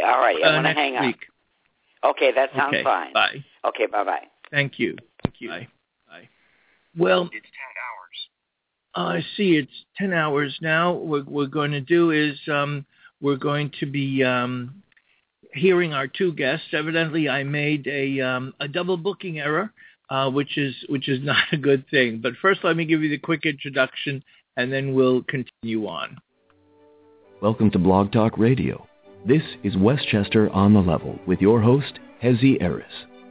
all right. I'm going to next hang week. up. Okay, that sounds fine. Bye. Okay, bye-bye. Thank you. Bye. Well, it's 10 hours. I see. It's 10 hours now. What we're going to do is we're going to be hearing our two guests. Evidently, I made a double booking error, which is not a good thing. But first, let me give you the quick introduction, and then we'll continue on. Welcome to Blog Talk Radio. This is Westchester on the Level with your host, Hezi Eris.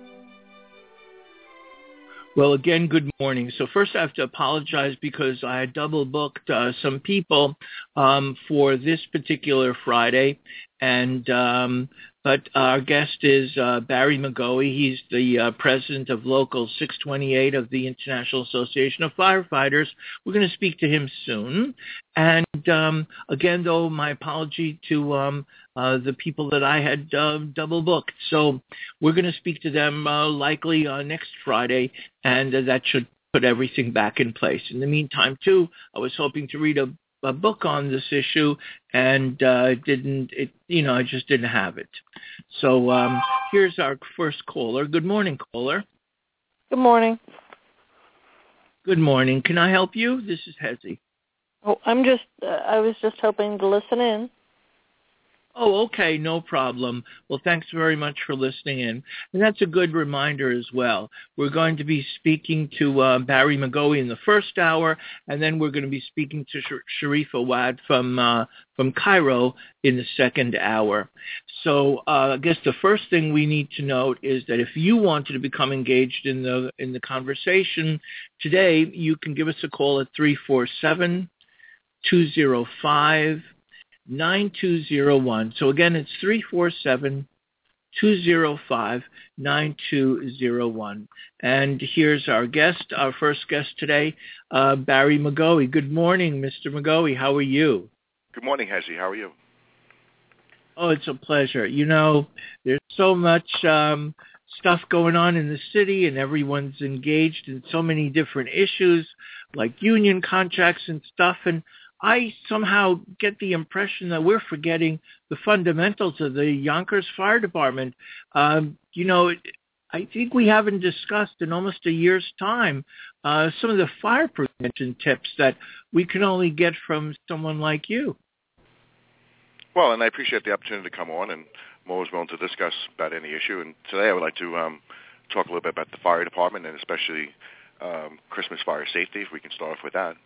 Well, again, good morning. So first I have to apologize because I had double booked some people for this particular Friday. But our guest is Barry McGoey. He's the president of Local 628 of the International Association of Firefighters. We're going to speak to him soon. And again, though, my apology to the people that I had double booked. So we're going to speak to them likely next Friday, and that should put everything back in place. In the meantime, too, I was hoping to read a book on this issue, and I just didn't have it. So here's our first caller. Good morning, caller. Good morning. Good morning. Can I help you? This is Hezi. Oh, I was just hoping to listen in. Oh, okay, no problem. Well, thanks very much for listening in. And that's a good reminder as well. We're going to be speaking to Barry McGoey in the first hour, and then we're going to be speaking to Sharif Awad from Cairo in the second hour. So I guess the first thing we need to note is that if you wanted to become engaged in the conversation today, you can give us a call at 347-205-9201. So again, it's 347-205-9201. And here's our first guest today, Barry McGoey. Good morning, Mr. McGoey. How are you? Good morning, Hezi. How are you? Oh, it's a pleasure. There's so much stuff going on in the city, and everyone's engaged in so many different issues, like union contracts and stuff, and I somehow get the impression that we're forgetting the fundamentals of the Yonkers Fire Department. I think we haven't discussed in almost a year's time some of the fire prevention tips that we can only get from someone like you. Well, and I appreciate the opportunity to come on, and I'm always willing to discuss about any issue. And today I would like to talk a little bit about the fire department, and especially Christmas fire safety, if we can start off with that.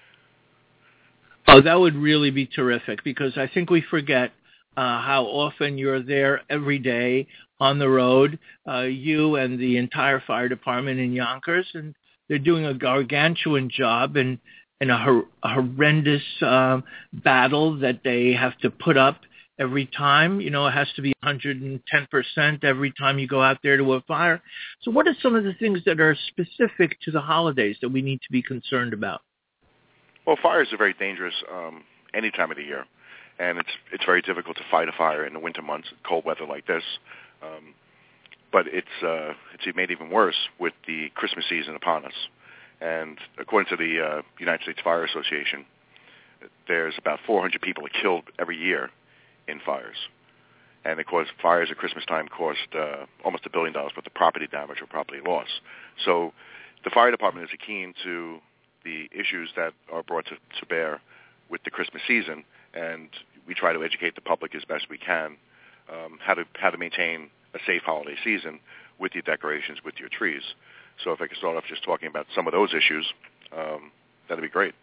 Oh, that would really be terrific, because I think we forget how often you're there every day on the road, you and the entire fire department in Yonkers, and they're doing a gargantuan job and a horrendous battle that they have to put up every time. It has to be 110% every time you go out there to a fire. So what are some of the things that are specific to the holidays that we need to be concerned about? Well, fires are very dangerous any time of the year, and it's very difficult to fight a fire in the winter months, cold weather like this. But it's made even worse with the Christmas season upon us. And according to the United States Fire Association, there's about 400 people killed every year in fires. And of course, fires at Christmas time cost almost $1 billion worth of property damage or property loss. So the fire department is keen to the issues that are brought to bear with the Christmas season, and we try to educate the public as best we can how to maintain a safe holiday season with your decorations, with your trees. So if I could start off just talking about some of those issues, that'd be great.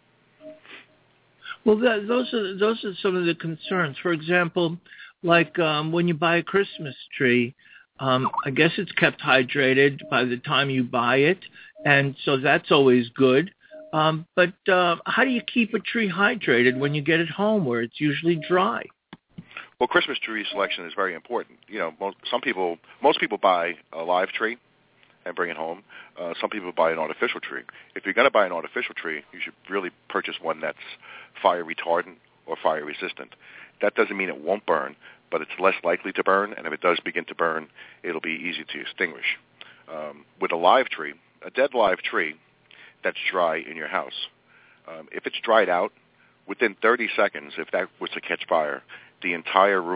Well, those are some of the concerns. For example, like when you buy a Christmas tree, I guess it's kept hydrated by the time you buy it, and so that's always good. But how do you keep a tree hydrated when you get it home where it's usually dry? Well, Christmas tree selection is very important. Most people buy a live tree and bring it home. Some people buy an artificial tree. If you're going to buy an artificial tree, you should really purchase one that's fire retardant or fire resistant. That doesn't mean it won't burn, but it's less likely to burn, and if it does begin to burn, it'll be easy to extinguish. With a live tree, a dead live tree that's dry in your house, if it's dried out, within 30 seconds, if that was to catch fire, the entire room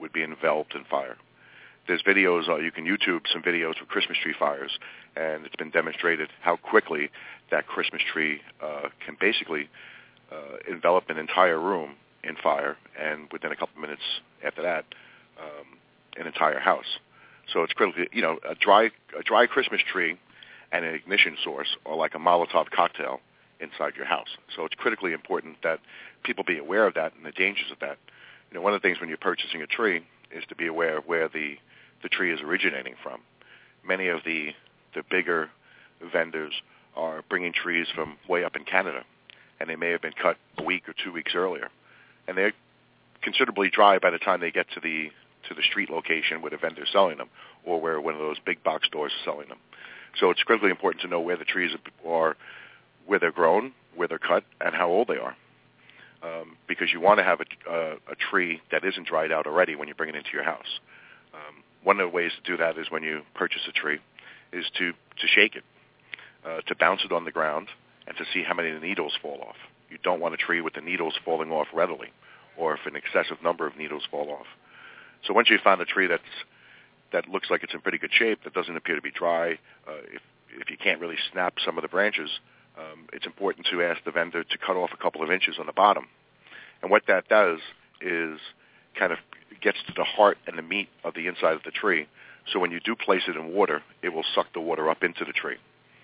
would be enveloped in fire. There's videos, you can YouTube some videos of Christmas tree fires, and it's been demonstrated how quickly that Christmas tree can basically envelop an entire room in fire, and within a couple minutes after that, an entire house. So it's critical. A dry Christmas tree and an ignition source are like a Molotov cocktail inside your house. So it's critically important that people be aware of that and the dangers of that. One of the things when you're purchasing a tree is to be aware of where the tree is originating from. Many of the bigger vendors are bringing trees from way up in Canada, and they may have been cut a week or 2 weeks earlier, and they're considerably dry by the time they get to the street location where the vendor's selling them, or where one of those big box stores is selling them. So it's critically important to know where the trees are, where they're grown, where they're cut, and how old they are, because you want to have a tree that isn't dried out already when you bring it into your house. One of the ways to do that is when you purchase a tree is to shake it, to bounce it on the ground, and to see how many needles fall off. You don't want a tree with the needles falling off readily, or if an excessive number of needles fall off. So once you find a tree that looks like it's in pretty good shape, that doesn't appear to be dry, if you can't really snap some of the branches, it's important to ask the vendor to cut off a couple of inches on the bottom. And what that does is kind of gets to the heart and the meat of the inside of the tree. So when you do place it in water, it will suck the water up into the tree.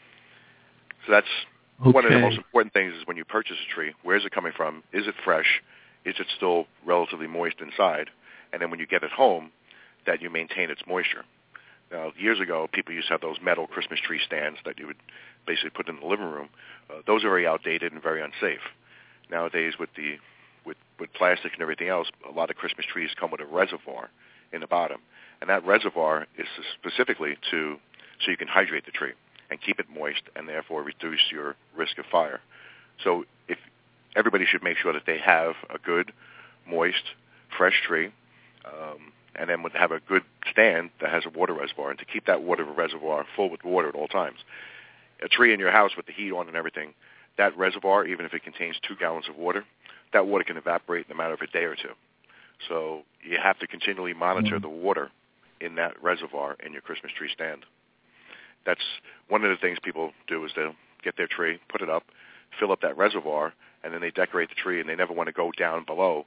So that's one of the most important things is when you purchase a tree, where is it coming from? Is it fresh? Is it still relatively moist inside? And then when you get it home, that you maintain its moisture. Now, years ago, people used to have those metal Christmas tree stands that you would basically put in the living room. Those are very outdated and very unsafe. Nowadays, with plastic and everything else, a lot of Christmas trees come with a reservoir in the bottom. And that reservoir is specifically so you can hydrate the tree and keep it moist and therefore reduce your risk of fire. So everybody should make sure that they have a good, moist, fresh tree, and then would have a good stand that has a water reservoir, and to keep that water reservoir full with water at all times. A tree in your house with the heat on and everything, that reservoir, even if it contains 2 gallons of water, that water can evaporate in a matter of a day or two. So you have to continually monitor the water in that reservoir in your Christmas tree stand. That's one of the things people do is they'll get their tree, put it up, fill up that reservoir, and then they decorate the tree, and they never want to go down below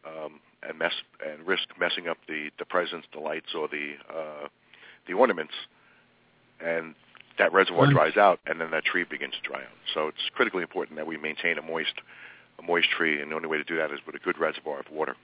and risk messing up the presents, the lights, or the ornaments, and that reservoir dries out, and then that tree begins to dry out. So it's critically important that we maintain a moist tree, and the only way to do that is with a good reservoir of water.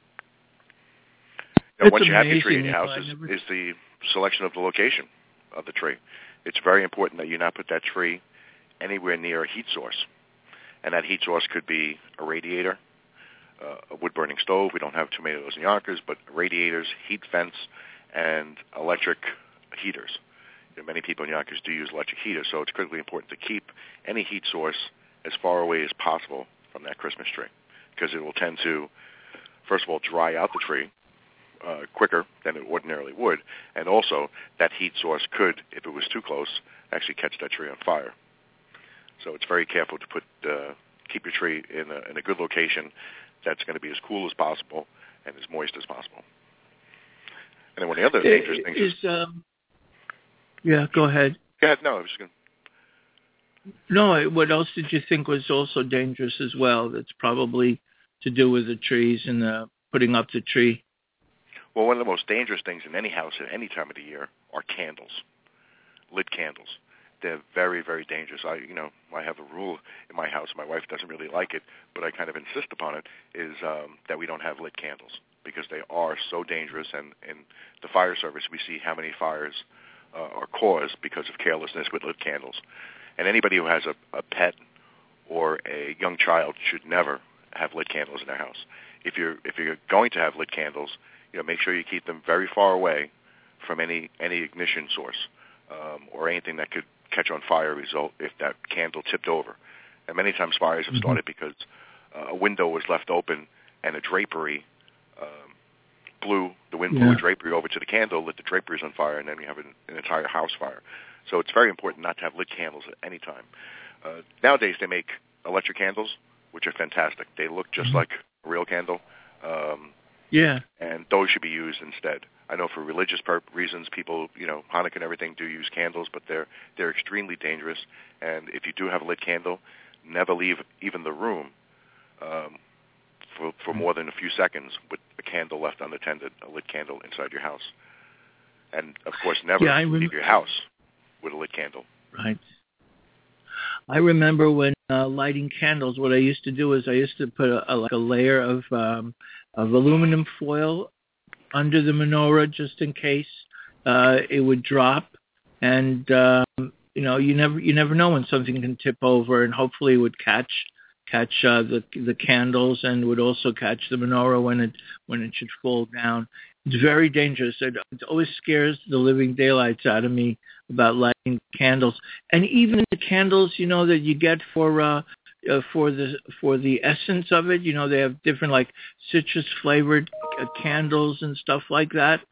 Now, once you have your tree in your house, is the selection of the location of the tree. It's very important that you not put that tree anywhere near a heat source, and that heat source could be a radiator, a wood-burning stove. We don't have too many of those in Yonkers, but radiators, heat vents, and electric heaters. Many people in Yonkers do use electric heaters, so it's critically important to keep any heat source as far away as possible from that Christmas tree, because it will tend to, first of all, dry out the tree quicker than it ordinarily would, and also that heat source could, if it was too close, actually catch that tree on fire. So it's very careful to keep your tree in a good location that's going to be as cool as possible and as moist as possible. And then one of the other dangerous things is... yeah, go ahead. Go ahead. No, I was just going to... No, what else did you think was also dangerous as well that's probably to do with the trees and putting up the tree? Well, one of the most dangerous things in any house at any time of the year are candles, lit candles. They're very, very dangerous. I have a rule in my house. My wife doesn't really like it, but I kind of insist upon it, is that we don't have lit candles because they are so dangerous. And in the fire service, we see how many fires are caused because of carelessness with lit candles. And anybody who has a pet or a young child should never have lit candles in their house. If you're going to have lit candles, make sure you keep them very far away from any ignition source or anything that could catch on fire result if that candle tipped over. And many times fires have started because a window was left open and a drapery the wind blew a drapery over to the candle, lit the draperies on fire, and then you have an entire house fire. So it's very important not to have lit candles at any time. Nowadays they make electric candles, which are fantastic. They look just like a real candle. Yeah. And those should be used instead. I know for religious reasons, people, Hanukkah and everything do use candles, but they're extremely dangerous. And if you do have a lit candle, never leave even the room for more than a few seconds with a candle left unattended, a lit candle inside your house. And, of course, never leave your house with a lit candle. Right. I remember when lighting candles, what I used to do is I used to put a layer of aluminum foil under the menorah just in case it would drop. And, you never know when something can tip over, and hopefully it would catch the candles and would also catch the menorah when it should fall down. It's very dangerous. It always scares the living daylights out of me about lighting candles. And even the candles, that you get for the essence of it, they have different like citrus flavored candles and stuff like that.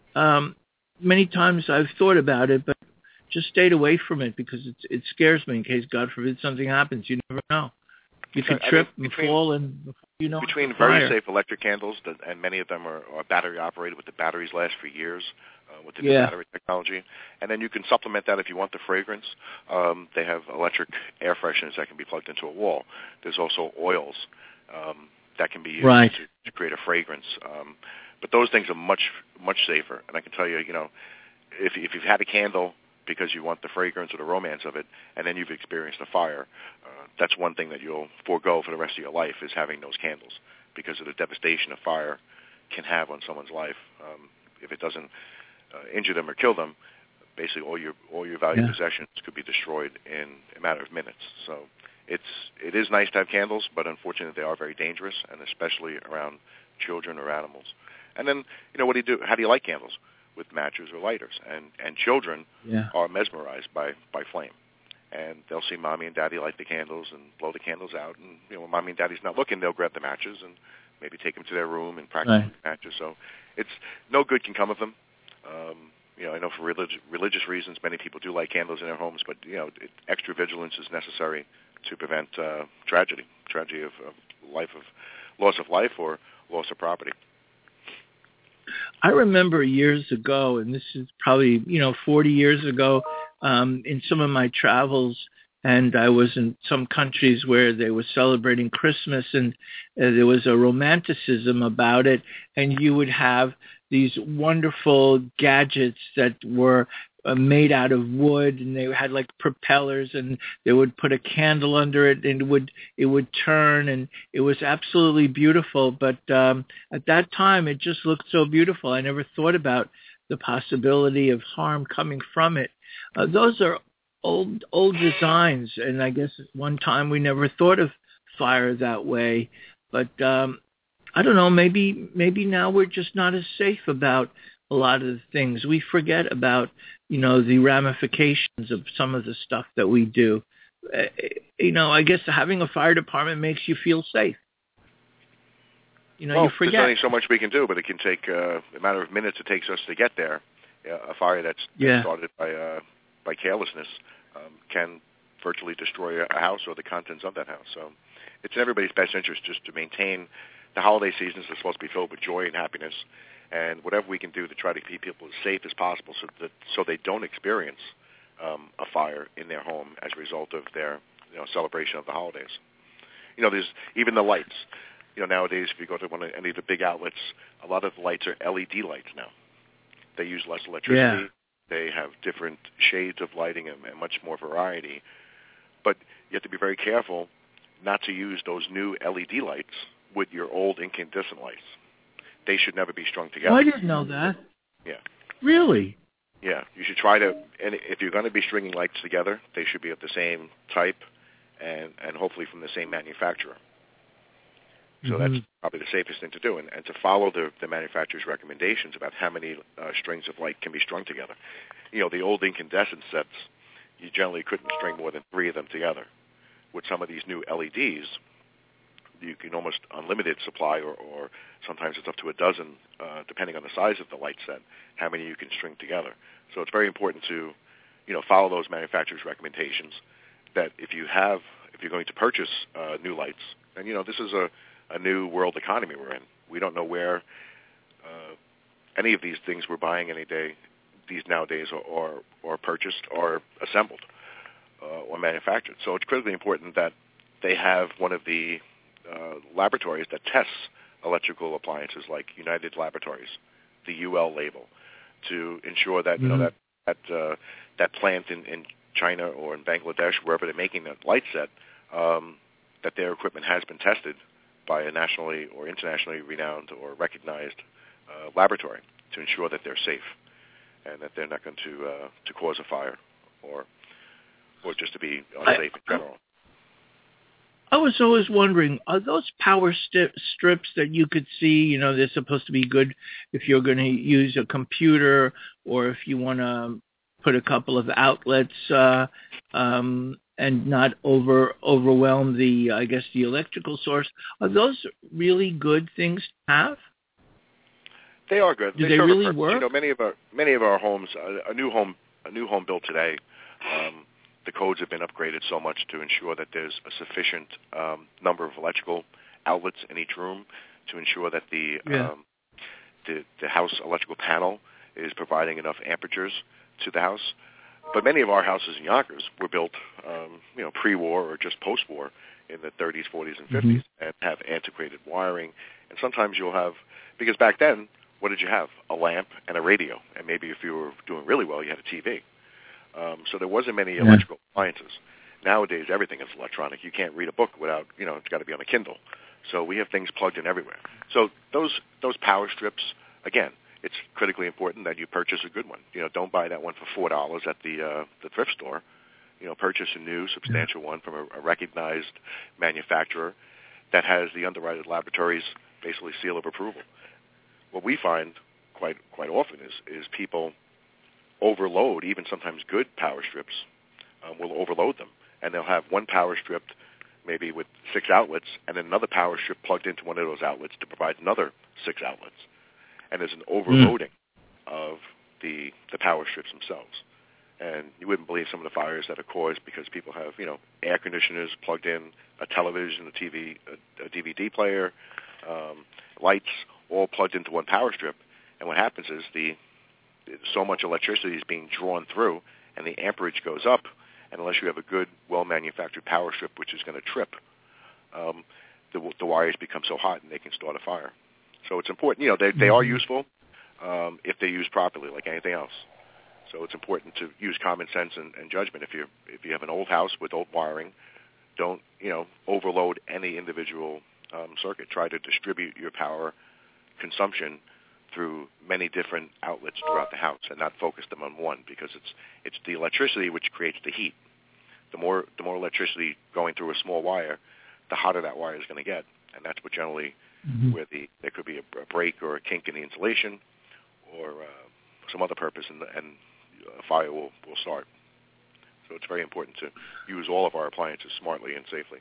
Many times I've thought about it, but just stayed away from it because it scares me in case, God forbid, something happens. You never know. You could trip and fall, and between very safe electric candles, and many of them are battery operated, with the batteries last for years with the new battery technology, and then you can supplement that if you want the fragrance. They have electric air fresheners that can be plugged into a wall. There's also oils that can be used to create a fragrance. But those things are much safer. And I can tell you, if you've had a candle because you want the fragrance or the romance of it, and then you've experienced a fire, that's one thing that you'll forego for the rest of your life, is having those candles, because of the devastation a fire can have on someone's life. If it doesn't injure them or kill them, basically all your valued possessions could be destroyed in a matter of minutes. So it is nice to have candles, but unfortunately they are very dangerous, and especially around children or animals. And then, what do you do? How do you light candles? With matches or lighters, and children are mesmerized by flame, and they'll see mommy and daddy light the candles and blow the candles out, and when mommy and daddy's not looking, they'll grab the matches and maybe take them to their room and practice with the matches. So it's no good can come of them. I know for religious reasons, many people do light candles in their homes, but extra vigilance is necessary to prevent tragedy of loss of life or loss of property. I remember years ago, and this is probably, 40 years ago, in some of my travels, and I was in some countries where they were celebrating Christmas, and there was a romanticism about it, and you would have these wonderful gadgets that were made out of wood, and they had like propellers, and they would put a candle under it, and it would turn, and it was absolutely beautiful. But at that time, it just looked so beautiful. I never thought about the possibility of harm coming from it. Those are old designs, and I guess at one time we never thought of fire that way. But I don't know. Maybe now we're just not as safe about a lot of the things. We forget about, the ramifications of some of the stuff that we do. I guess having a fire department makes you feel safe. You forget. There's only so much we can do, but it can take a matter of minutes it takes us to get there. A fire that's started by carelessness can virtually destroy a house or the contents of that house. So it's in everybody's best interest just to maintain the holiday seasons are supposed to be filled with joy and happiness, and whatever we can do to try to keep people as safe as possible so they don't experience a fire in their home as a result of their celebration of the holidays. There's even the lights. Nowadays, if you go to any of the big outlets, a lot of the lights are LED lights now. They use less electricity. Yeah. They have different shades of lighting and much more variety. But you have to be very careful not to use those new LED lights with your old incandescent lights. They should never be strung together. Oh, I didn't know that. Yeah. Really? Yeah. You should try to, and if you're going to be stringing lights together, they should be of the same type and hopefully from the same manufacturer. So that's probably the safest thing to do, and to follow the manufacturer's recommendations about how many strings of light can be strung together. The old incandescent sets, you generally couldn't string more than 3 of them together. With some of these new LEDs, you can almost unlimited supply, or sometimes it's up to a dozen, depending on the size of the light set, how many you can string together. So it's very important to, follow those manufacturers' recommendations. That if you're going to purchase new lights, and this is a new world economy we're in. We don't know where any of these things we're buying these nowadays are purchased or assembled or manufactured. So it's critically important that they have one of the laboratories that tests electrical appliances, like United Laboratories, the UL label, to ensure that that plant in China or in Bangladesh, wherever they're making that light set, that their equipment has been tested by a nationally or internationally renowned or recognized laboratory to ensure that they're safe and that they're not going to cause a fire or just to be unsafe in general. I was always wondering, are those power strips that you could see, they're supposed to be good if you're going to use a computer or if you want to put a couple of outlets and not overwhelm the electrical source. Are those really good things to have? They are good. Do they really work? Many of our homes, a new home built today, the codes have been upgraded so much to ensure that there's a sufficient number of electrical outlets in each room to ensure that the house electrical panel is providing enough amperages to the house. But many of our houses in Yonkers were built, pre-war or just post-war in the 30s, 40s, and 50s, and have antiquated wiring. And sometimes you'll have, because back then, what did you have? A lamp and a radio, and maybe if you were doing really well, you had a TV. So there wasn't many electrical appliances. Nowadays, everything is electronic. You can't read a book without, it's got to be on a Kindle. So we have things plugged in everywhere. So those power strips, again, it's critically important that you purchase a good one. Don't buy that one for $4 at the thrift store. Purchase a new, substantial one from a recognized manufacturer that has the Underwriter Laboratories basically seal of approval. What we find quite often is people overload, even sometimes good power strips will overload them, and they'll have one power strip maybe with 6 outlets and then another power strip plugged into one of those outlets to provide another 6 outlets. And there's an overloading of the power strips themselves. And you wouldn't believe some of the fires that are caused because people have, air conditioners plugged in, a television, a TV, a DVD player, lights all plugged into one power strip. And what happens is so much electricity is being drawn through, and the amperage goes up. And unless you have a good, well-manufactured power strip, which is going to trip, the wires become so hot and they can start a fire. So it's important. They are useful if they're used properly, like anything else. So it's important to use common sense and judgment. If you have an old house with old wiring, don't overload any individual circuit. Try to distribute your power consumption through many different outlets throughout the house and not focus them on one, because it's the electricity which creates the heat. The more electricity going through a small wire, the hotter that wire is going to get, and that's what generally where there could be a break or a kink in the insulation or some other purpose, and a fire will start. So it's very important to use all of our appliances smartly and safely.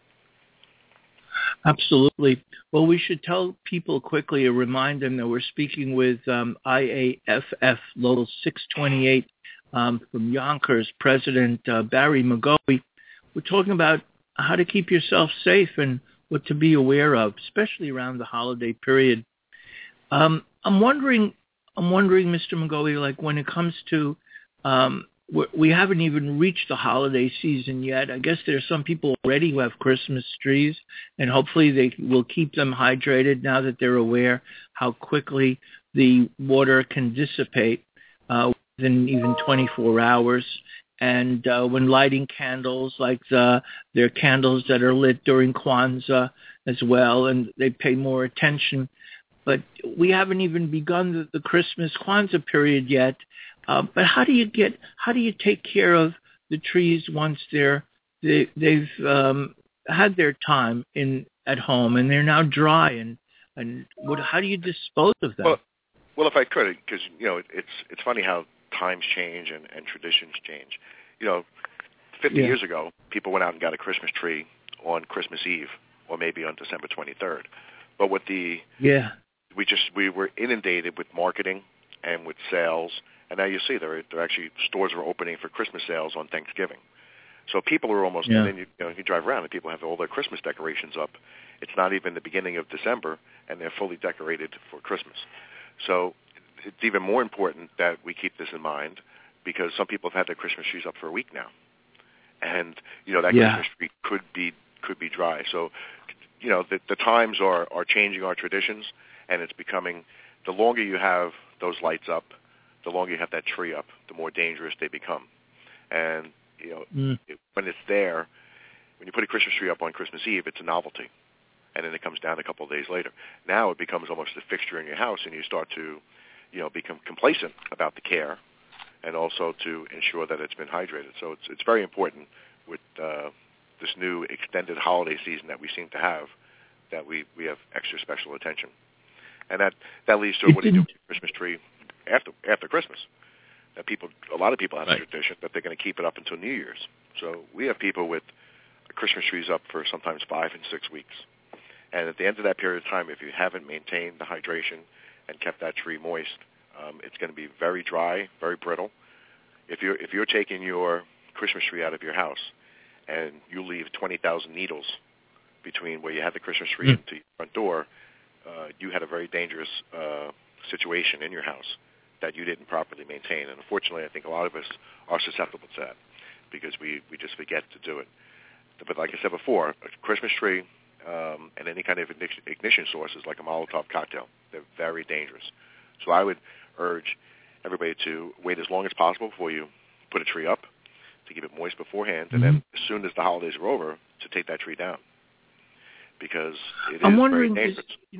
Absolutely. Well, we should tell people quickly, remind them that we're speaking with IAFF Local 628 from Yonkers, President Barry McGoey. We're talking about how to keep yourself safe and what to be aware of, especially around the holiday period. I'm wondering, Mr. McGoey, like when it comes to, we haven't even reached the holiday season yet. I guess there's some people already who have Christmas trees, and hopefully they will keep them hydrated now that they're aware how quickly the water can dissipate within even 24 hours. And when lighting candles, like there are candles that are lit during Kwanzaa as well, and they pay more attention. But we haven't even begun the Christmas Kwanzaa period yet. But how do you take care of the trees once they've had their time at home and they're now dry, and how do you dispose of them? Well, if I could, because it's funny how times change and traditions change. 50 years ago, people went out and got a Christmas tree on Christmas Eve or maybe on December 23rd. But with we were inundated with marketing and with sales, and now you see there actually stores are opening for Christmas sales on Thanksgiving. So people are almost, and then you drive around and people have all their Christmas decorations up. It's not even the beginning of December, and they're fully decorated for Christmas. So it's even more important that we keep this in mind because some people have had their Christmas trees up for a week now, and that Christmas tree could be dry. So the times are changing our traditions, and it's becoming, the longer you have those lights up, the longer you have that tree up, the more dangerous they become. And when it's there, when you put a Christmas tree up on Christmas Eve, it's a novelty, and then it comes down a couple of days later. Now it becomes almost a fixture in your house, and you start to become complacent about the care, and also to ensure that it's been hydrated. So it's very important with this new extended holiday season that we seem to have, that we have extra special attention. And that leads to what do you do with your Christmas tree after Christmas? A lot of people have a tradition that they're going to keep it up until New Year's. So we have people with Christmas trees up for sometimes 5 and 6 weeks. And at the end of that period of time, if you haven't maintained the hydration and kept that tree moist, it's going to be very dry, very brittle. If you're taking your Christmas tree out of your house and you leave 20,000 needles between where you had the Christmas tree and to your front door, you had a very dangerous situation in your house that you didn't properly maintain. And unfortunately, I think a lot of us are susceptible to that because we just forget to do it. But like I said before, a Christmas tree and any kind of ignition sources like a Molotov cocktail, they're very dangerous. So I would urge everybody to wait as long as possible before you put a tree up, to keep it moist beforehand, and then as soon as the holidays are over, to take that tree down, because it is very dangerous.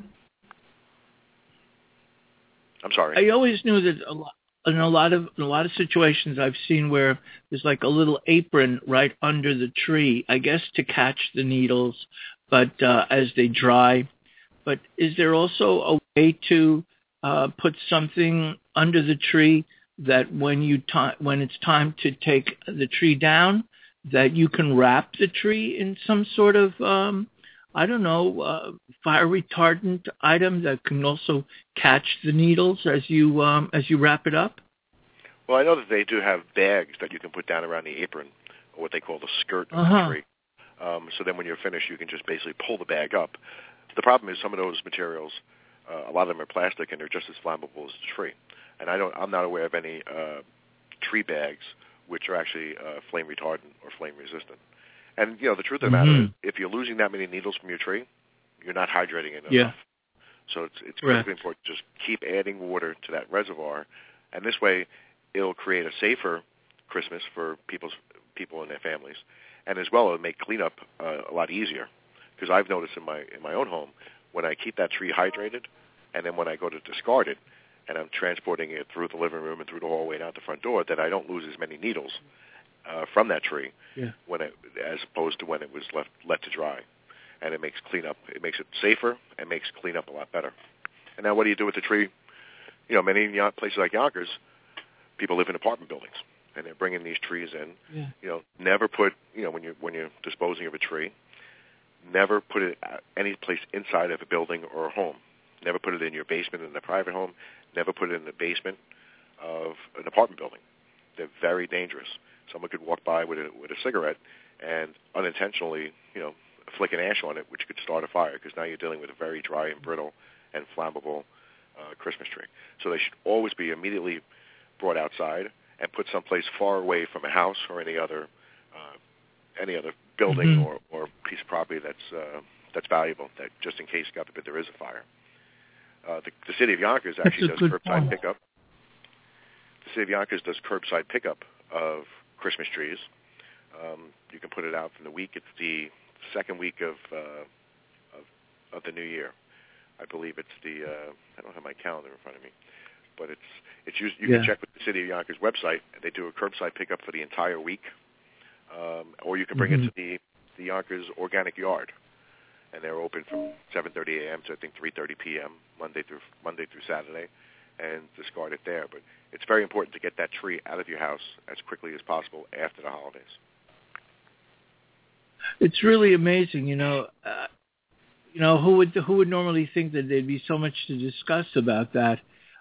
I'm sorry. I always knew that in a lot of situations I've seen where there's like a little apron right under the tree, I guess to catch the needles, but as they dry. But is there also a way to put something under the tree that when it's time to take the tree down, that you can wrap the tree in some sort of fire retardant item that can also catch the needles as you wrap it up? Well, I know that they do have bags that you can put down around the apron, or what they call the skirt of the tree. So then when you're finished, you can just basically pull the bag up. The problem is some of those materials, a lot of them are plastic, and they're just as flammable as the tree. And I'm not aware of any tree bags which are actually flame retardant or flame resistant. And the truth of the matter is, if you're losing that many needles from your tree, you're not hydrating it enough. So it's critically important to just keep adding water to that reservoir, and this way it'll create a safer Christmas for people and their families, and as well it'll make cleanup a lot easier. Because I've noticed in my own home, when I keep that tree hydrated, and then when I go to discard it, and I'm transporting it through the living room and through the hallway and out the front door, that I don't lose as many needles from that tree as opposed to when it was let to dry. And it makes cleanup. It makes it safer and makes cleanup a lot better. And now what do you do with the tree? Many places like Yonkers, people live in apartment buildings, and they're bringing these trees in. Never put, when you're disposing of a tree, never put it any place inside of a building or a home. Never put it in your basement in a private home. Never put it in the basement of an apartment building. They're very dangerous. Someone could walk by with a cigarette and unintentionally, flick an ash on it, which could start a fire, because now you're dealing with a very dry and brittle and flammable Christmas tree. So they should always be immediately brought outside and put someplace far away from a house or any other building or piece of property that's valuable, that just in case, God forbid, there is a fire. The city of Yonkers actually does curbside pickup. The city of Yonkers does curbside pickup of Christmas trees. You can put it out from the week. It's the second week of the new year. I believe it's I don't have my calendar in front of me, but it's used. You can check with the City of Yonkers website. They do a curbside pickup for the entire week, or you can bring it to the Yonkers Organic Yard, and they're open from 7:30 a.m. to I think 3:30 p.m. Monday through Saturday, and discard it there. But it's very important to get that tree out of your house as quickly as possible after the holidays. It's really amazing, who would normally think that there'd be so much to discuss about that,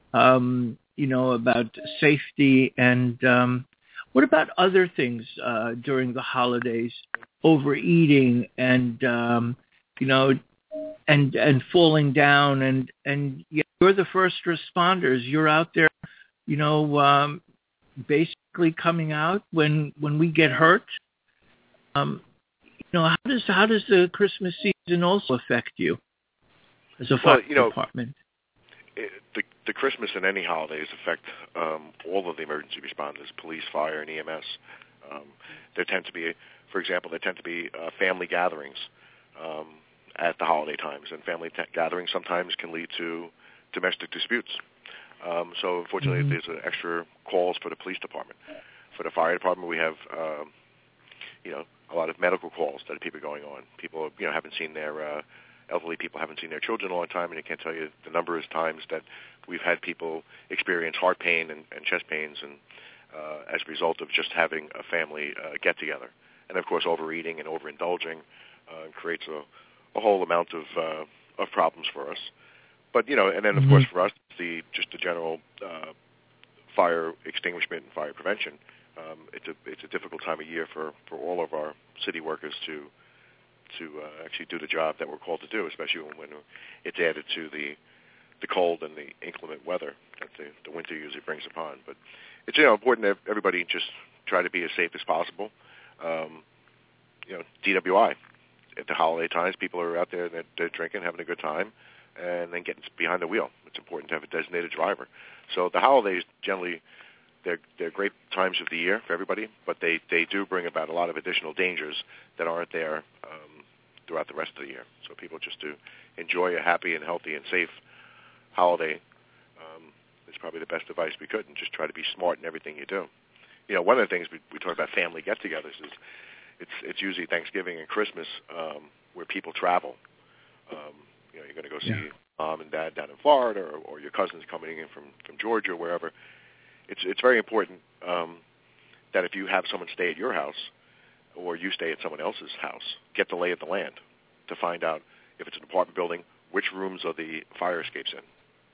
about safety and what about other things during the holidays, overeating and and falling down, and you're the first responders. You're out there, basically coming out when we get hurt. How does the Christmas season also affect you as a fire department? The Christmas and any holidays affect all of the emergency responders, police, fire, and EMS. There tend to be, for example, family gatherings at the holiday times, and family gatherings sometimes can lead to domestic disputes. So unfortunately, there's extra calls for the police department. For the fire department, we have a lot of medical calls that people are going on. People haven't seen their elderly people haven't seen their children in a long time, and I can't tell you the number of times that we've had people experience heart pain and chest pains, and as a result of just having a family get together. And of course, overeating and overindulging creates a whole amount of problems for us. But and then of course for us, the general fire extinguishment and fire prevention. It's a difficult time of year for all of our city workers to actually do the job that we're called to do, especially when it's added to the cold and the inclement weather that the winter usually brings upon. But it's important that everybody just try to be as safe as possible. DWI at the holiday times, people are out there and they're drinking, having a good time, and then getting behind the wheel. It's important to have a designated driver. So the holidays generally they're great times of the year for everybody, but they do bring about a lot of additional dangers that aren't there throughout the rest of the year. So people just to enjoy a happy and healthy and safe holiday is probably the best advice we could, and just try to be smart in everything you do. One of the things we talk about family get-togethers is it's usually Thanksgiving and Christmas where people travel. You're going to go see mom and dad down in Florida, or your cousins coming in from Georgia or wherever. It's very important that if you have someone stay at your house or you stay at someone else's house, get the lay of the land to find out if it's an apartment building, which rooms are the fire escapes in,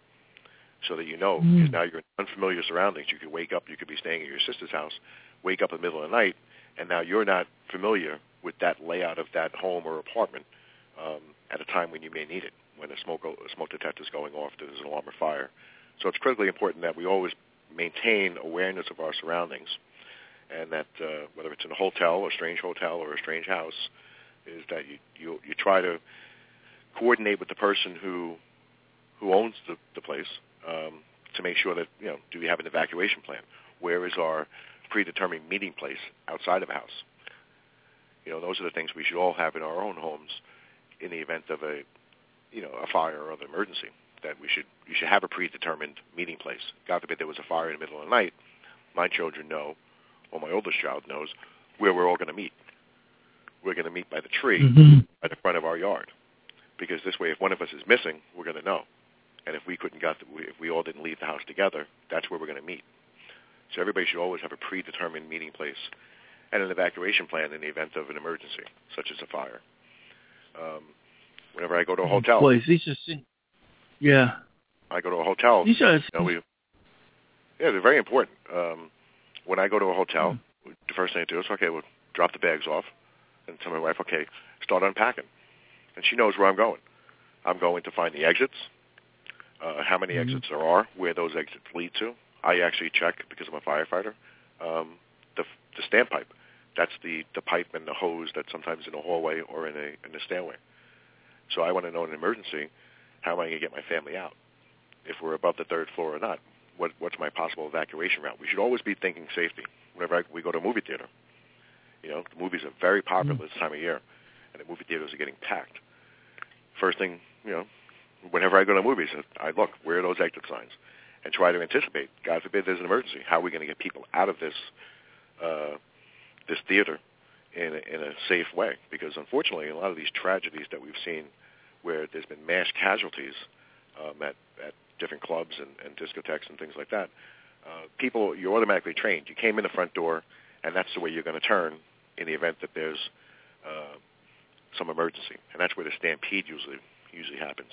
so that because now you're in unfamiliar surroundings. You could wake up, you could be staying at your sister's house, wake up in the middle of the night, and now you're not familiar with that layout of that home or apartment at a time when you may need it, when a smoke detector is going off, there's an alarm or fire. So it's critically important that we always maintain awareness of our surroundings, and that whether it's in a hotel, a strange hotel, or a strange house, is that you try to coordinate with the person who owns the place to make sure that do we have an evacuation plan? Where is our predetermined meeting place outside of a house? Those are the things we should all have in our own homes in the event of a fire or other emergency. That you should have a predetermined meeting place. God forbid there was a fire in the middle of the night, my children know, or my oldest child knows, where we're all going to meet. We're going to meet by the tree by the front of our yard, because this way, if one of us is missing, we're going to know. And if if we all didn't leave the house together, that's where we're going to meet. So everybody should always have a predetermined meeting place and an evacuation plan in the event of an emergency, such as a fire. Whenever I go to a hotel, boys, these are yeah. I go to a hotel. These are they're very important. When I go to a hotel, the first thing I do is, we'll drop the bags off and tell my wife, start unpacking. And she knows where I'm going. I'm going to find the exits, how many exits there are, where those exits lead to. I actually check, because I'm a firefighter, the standpipe. That's the pipe and the hose that's sometimes in a hallway or in a stairway. So I want to know in an emergency, how am I going to get my family out? If we're above the third floor or not, what's my possible evacuation route? We should always be thinking safety whenever we go to a movie theater. The movies are very popular this time of year, and the movie theaters are getting packed. First thing, whenever I go to movies, I look, where are those exit signs? And try to anticipate, God forbid there's an emergency, how are we going to get people out of this theater in a safe way? Because unfortunately, a lot of these tragedies that we've seen where there's been mass casualties at different clubs and discotheques and things like that, people, you're automatically trained. You came in the front door, and that's the way you're going to turn in the event that there's some emergency. And that's where the stampede usually happens.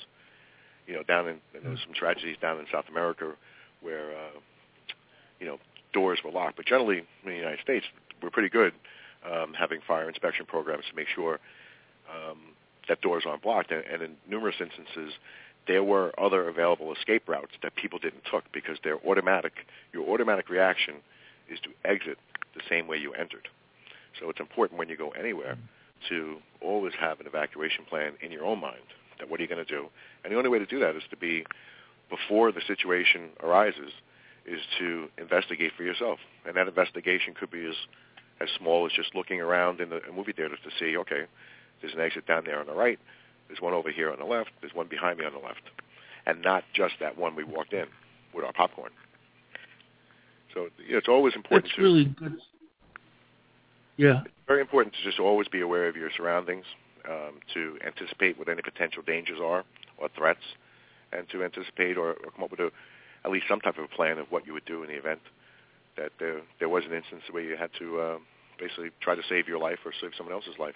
There's some tragedies down in South America where, doors were locked. But generally, in the United States, we're pretty good having fire inspection programs to make sure that doors aren't blocked. And in numerous instances, there were other available escape routes that people didn't took because they're automatic. Your automatic reaction is to exit the same way you entered. So it's important when you go anywhere to always have an evacuation plan in your own mind. That what are you going to do? And the only way to do that is to be, before the situation arises, is to investigate for yourself. And that investigation could be as small as just looking around in the movie theaters to see, okay, there's an exit down there on the right, there's one over here on the left, there's one behind me on the left. And not just that one we walked in with our popcorn. So it's always important That's really good. Yeah. It's very important to just always be aware of your surroundings, to anticipate what any potential dangers are or threats, and to anticipate or come up with at least some type of a plan of what you would do in the event that there was an instance where you had to basically try to save your life or save someone else's life.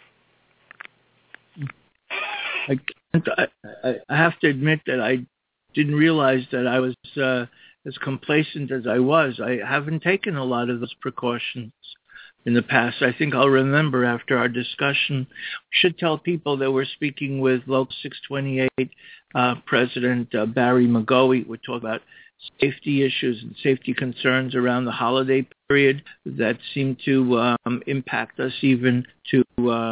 I have to admit that I didn't realize that I was as complacent as I was. I haven't taken a lot of those precautions in the past. I think I'll remember after our discussion. We should tell people that we're speaking with Local 628 President Barry McGoey. We're talking about safety issues and safety concerns around the holiday period that seem to impact us even to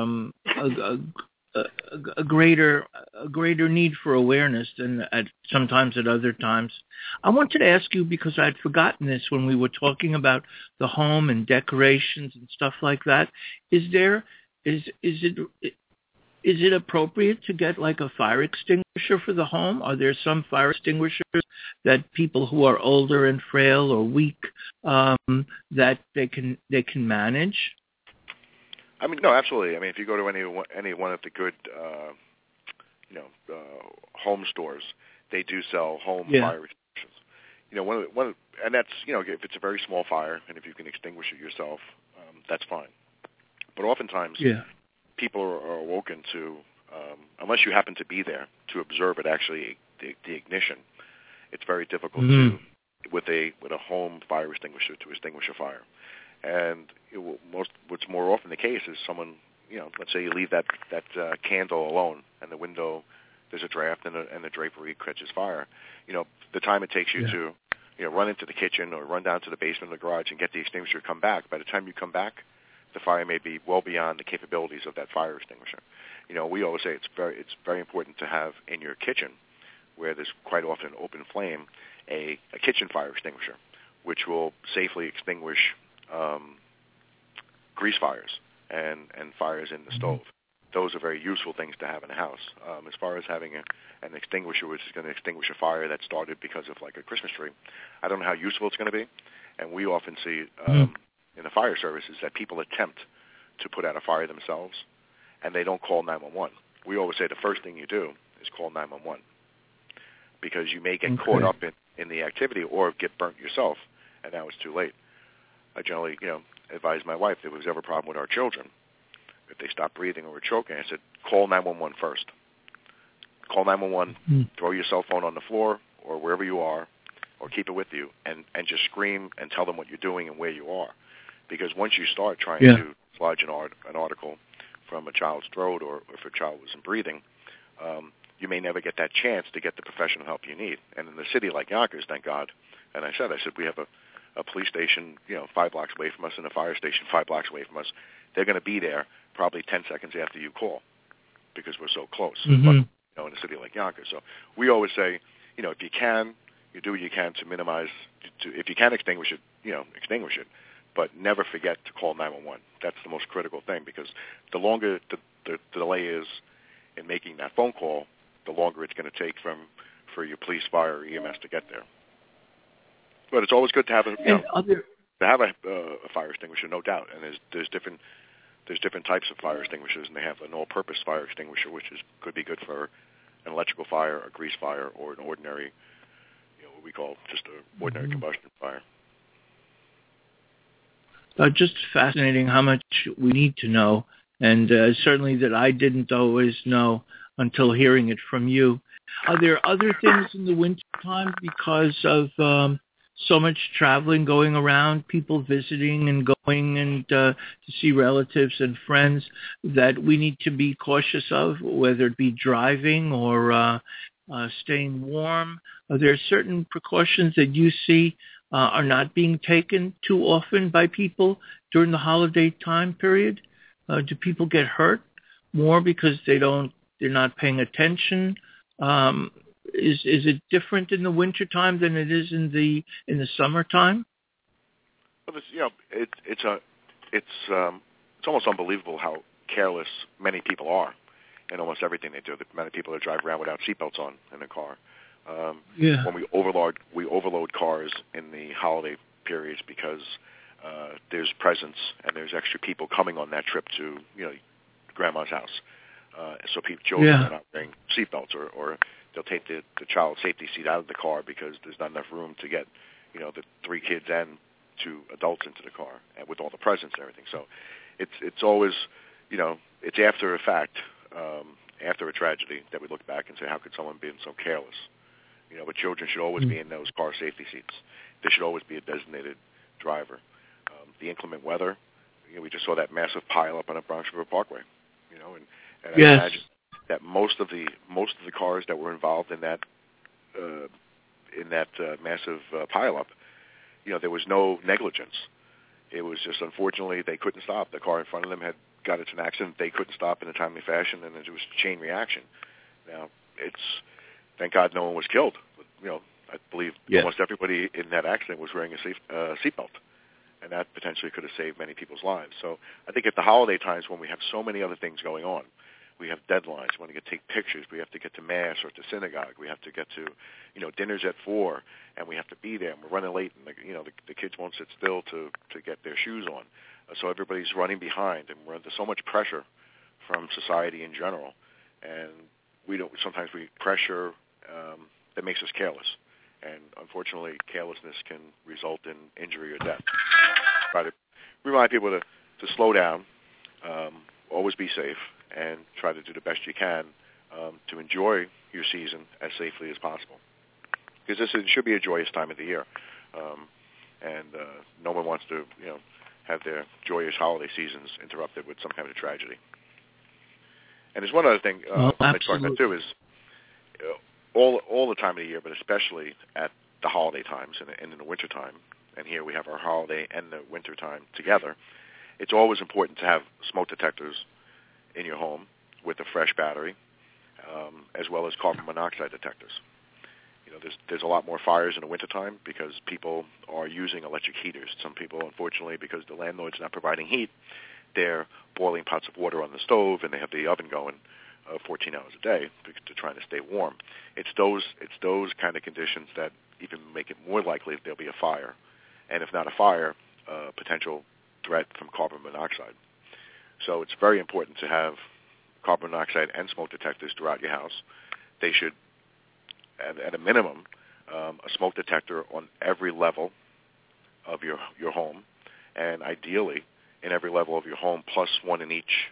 a greater need for awareness than sometimes at other times. I wanted to ask you, because I'd forgotten this when we were talking about the home and decorations and stuff like that. Is it appropriate to get like a fire extinguisher for the home? Are there some fire extinguishers that people who are older and frail or weak that they can manage? I mean, no, absolutely. I mean, if you go to any one of the good, home stores, they do sell home fire extinguishers. And that's, if it's a very small fire and if you can extinguish it yourself, that's fine. But oftentimes, people are awoken to, unless you happen to be there to observe it actually, the ignition, it's very difficult to, with a home fire extinguisher, to extinguish a fire. And what's more often the case is someone, let's say you leave that candle alone and the window, there's a draft and the drapery catches fire. The time it takes you to, run into the kitchen or run down to the basement or the garage and get the extinguisher, come back. By the time you come back, the fire may be well beyond the capabilities of that fire extinguisher. We always say it's very important to have in your kitchen, where there's quite often an open flame, a kitchen fire extinguisher, which will safely extinguish grease fires and fires in the stove. Those are very useful things to have in a house. As far as having an extinguisher which is going to extinguish a fire that started because of like a Christmas tree, I don't know how useful it's going to be. And we often see in the fire services that people attempt to put out a fire themselves, and they don't call 911. We always say the first thing you do is call 911, because you may get caught up in the activity or get burnt yourself, and now it's too late. I generally, advise my wife, if there was ever a problem with our children, if they stop breathing or were choking, I said, call 911 first. Call 911, throw your cell phone on the floor or wherever you are, or keep it with you, and just scream and tell them what you're doing and where you are. Because once you start trying to dislodge an article from a child's throat, or if a child wasn't breathing, you may never get that chance to get the professional help you need. And in a city like Yonkers, thank God, and I said we have a police station, 5 blocks away from us, and a fire station 5 blocks away from us. They're going to be there probably 10 seconds after you call, because we're so close. But, in a city like Yonkers, so we always say, if you can, you do what you can to minimize. If you can extinguish it, extinguish it, but never forget to call 911. That's the most critical thing, because the longer the delay is in making that phone call, the longer it's going to take for your police, fire, or EMS to get there. But it's always good to have a fire extinguisher, no doubt. And there's different types of fire extinguishers, and they have an all-purpose fire extinguisher, which could be good for an electrical fire, a grease fire, or an ordinary, what we call just an ordinary combustion fire. Just fascinating how much we need to know, and certainly that I didn't always know until hearing it from you. Are there other things in the wintertime because of so much traveling going around, people visiting and going and to see relatives and friends that we need to be cautious of, whether it be driving or staying warm? Are there certain precautions that you see are not being taken too often by people during the holiday time period? Do people get hurt more because they're not paying attention? Is it different in the wintertime than it is in the summertime? Well, it's almost unbelievable how careless many people are in almost everything they do. The amount of people that drive around without seatbelts on in a car. When we overload cars in the holiday periods because there's presents and there's extra people coming on that trip to grandma's house. So children are not wearing seatbelts, or they'll take the child safety seat out of the car because there's not enough room to get the 3 kids and 2 adults into the car, and with all the presents and everything. So it's always it's after a fact, after a tragedy, that we look back and say, how could someone be so careless? But children should always be in those car safety seats. There should always be a designated driver. The inclement weather, we just saw that massive pile up on the Bronx River Parkway. And I imagine that most of the cars that were involved in that massive pileup, there was no negligence. It was just, unfortunately, they couldn't stop. The car in front of them had got into an accident. They couldn't stop in a timely fashion, and it was a chain reaction. Now, thank God no one was killed. I believe almost everybody in that accident was wearing a seatbelt, and that potentially could have saved many people's lives. So I think at the holiday times, when we have so many other things going on, we have deadlines, we want to take pictures, we have to get to Mass or to synagogue, we have to get to, dinners at 4, and we have to be there, and we're running late, and the kids won't sit still to get their shoes on. So everybody's running behind, and we're under so much pressure from society in general, and sometimes we pressure that makes us careless. And unfortunately, carelessness can result in injury or death. Try to remind people to slow down, always be safe, and try to do the best you can to enjoy your season as safely as possible. Because it should be a joyous time of the year, and no one wants to, have their joyous holiday seasons interrupted with some kind of tragedy. And there's one other thing I talk about too is all the time of the year, but especially at the holiday times and in the winter time. And here we have our holiday and the winter time together. It's always important to have smoke detectors in your home with a fresh battery, as well as carbon monoxide detectors. There's a lot more fires in the wintertime because people are using electric heaters. Some people, unfortunately, because the landlord's not providing heat, they're boiling pots of water on the stove and they have the oven going 14 hours a day to try to stay warm. It's those kind of conditions that even make it more likely that there'll be a fire, and if not a fire, potential threat from carbon monoxide. So it's very important to have carbon monoxide and smoke detectors throughout your house. They should, at a minimum, a smoke detector on every level of your home, and ideally in every level of your home, plus one in each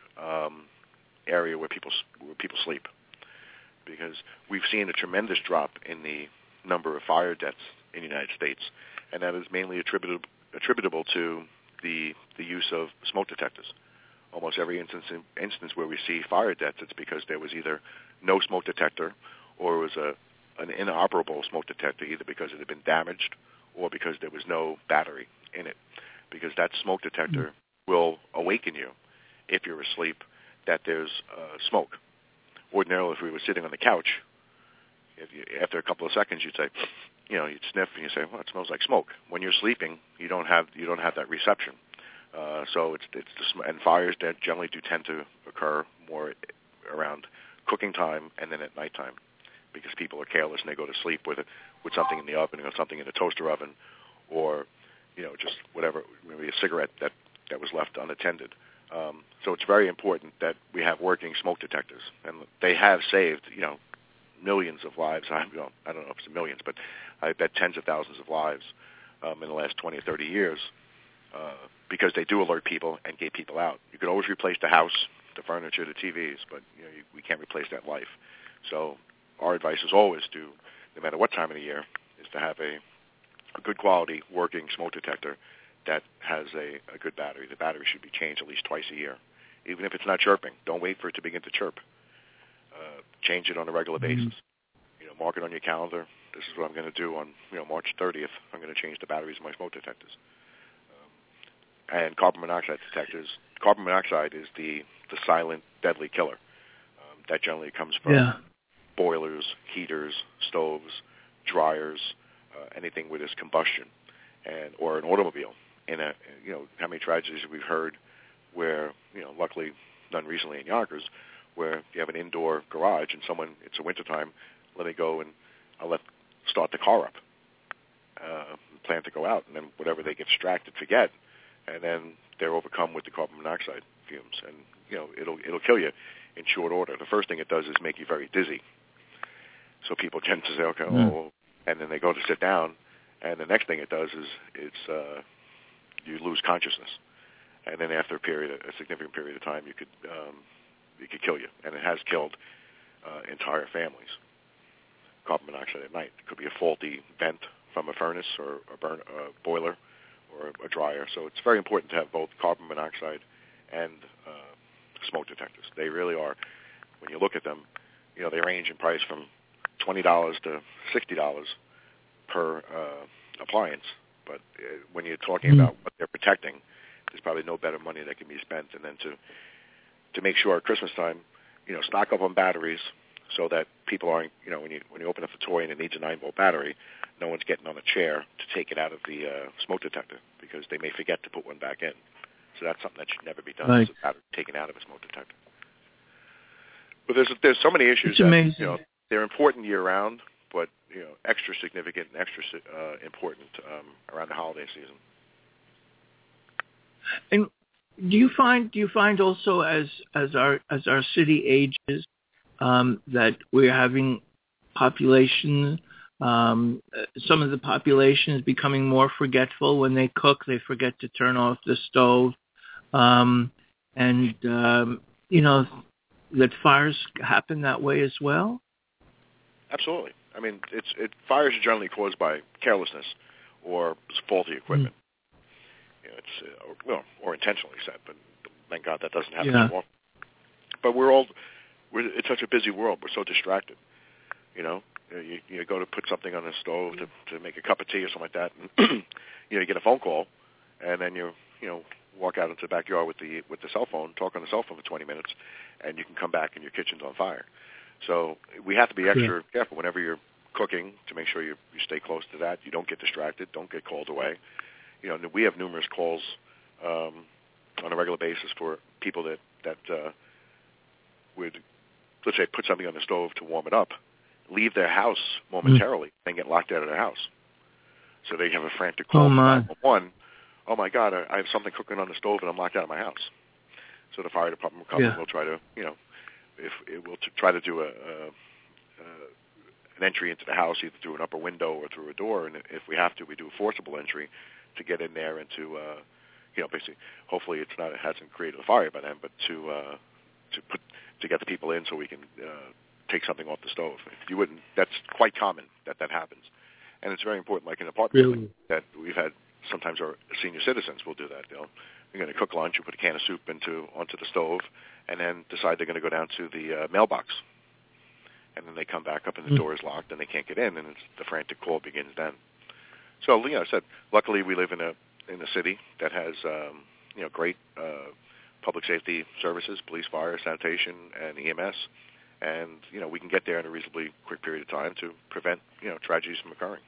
area where people sleep, because we've seen a tremendous drop in the number of fire deaths in the United States, and that is mainly attributable to the use of smoke detectors. Almost every instance where we see fire deaths, it's because there was either no smoke detector or it was an inoperable smoke detector, either because it had been damaged or because there was no battery in it, because that smoke detector will awaken you if you're asleep that there's smoke. Ordinarily, if we were sitting on the couch, after a couple of seconds, you'd say, you'd sniff and you say, well, it smells like smoke. When you're sleeping, you don't have that reception. So and fires that generally do tend to occur more around cooking time and then at nighttime, because people are careless and they go to sleep with something in the oven or something in the toaster oven, or just whatever, maybe a cigarette that was left unattended. So it's very important that we have working smoke detectors, and they have saved millions of lives. I don't know if it's millions, but I bet tens of thousands of lives in the last 20 or 30 years, because they do alert people and get people out. You could always replace the house, the furniture, the TVs, but we can't replace that life. So our advice is always to, no matter what time of the year, is to have a a good quality working smoke detector that has a good battery. The battery should be changed at least twice a year. Even if it's not chirping, don't wait for it to begin to chirp. Change it on a regular basis. Mark it on your calendar. This is what I'm going to do on March 30th. I'm going to change the batteries of my smoke detectors. And carbon monoxide detectors. Carbon monoxide is the silent, deadly killer. That generally comes from boilers, heaters, stoves, dryers, anything with this combustion, or an automobile. How many tragedies have we heard where, luckily none recently in Yonkers, where you have an indoor garage and it's a wintertime, let me go and I'll start the car up, plan to go out, and then whatever they get distracted, forget, and then they're overcome with the carbon monoxide fumes, and it'll kill you in short order. The first thing it does is make you very dizzy. So people tend to say, okay, and then they go to sit down, and the next thing it does is you lose consciousness, and then after a significant period of time, it could kill you, and it has killed entire families. Carbon monoxide at night. It could be a faulty vent from a furnace or a boiler or a dryer. So it's very important to have both carbon monoxide and smoke detectors. They really are, when you look at them, they range in price from $20 to $60 per appliance. But when you're talking about what they're protecting, there's probably no better money that can be spent. And then to make sure at Christmas time, stock up on batteries so that people aren't, when you open up the toy and it needs a 9-volt battery, no one's getting on a chair to take it out of the smoke detector because they may forget to put one back in. So that's something that should never be done, is a battery taken out of a smoke detector. But there's so many issues that, they're important year-round, but, extra significant and extra important around the holiday season. And do you find also as our city ages that we're having population, some of the population is becoming more forgetful when they cook. They forget to turn off the stove, that fires happen that way as well. Absolutely. I mean, fires are generally caused by carelessness or faulty equipment. Or intentionally set, but thank God that doesn't happen anymore. But it's such a busy world. We're so distracted. You go to put something on the stove to make a cup of tea or something like that, and you get a phone call, and then you walk out into the backyard with the cell phone, talk on the cell phone for 20 minutes, and you can come back and your kitchen's on fire. So we have to be extra careful whenever you're cooking to make sure you stay close to that. You don't get distracted. Don't get called away. We have numerous calls on a regular basis for people that would, let's say, put something on the stove to warm it up, leave their house momentarily, and get locked out of their house. So they have a frantic call from 911. Oh my God, I have something cooking on the stove and I'm locked out of my house. So the fire department will come and we'll try to, try to do an entry into the house either through an upper window or through a door, and if we have to, we do a forcible entry to get in there and to, basically, hopefully it hasn't created a fire by then, but to get the people in so we can take something off the stove. That's quite common that happens, and it's very important. Like in an apartment building that we've had, sometimes our senior citizens will do that. They're going to cook lunch and put a can of soup onto the stove, and then decide they're going to go down to the mailbox, and then they come back up and the door is locked and they can't get in, and the frantic call begins then. So, I said, luckily we live in a city that has, great public safety services, police, fire, sanitation, and EMS, and, we can get there in a reasonably quick period of time to prevent, tragedies from occurring.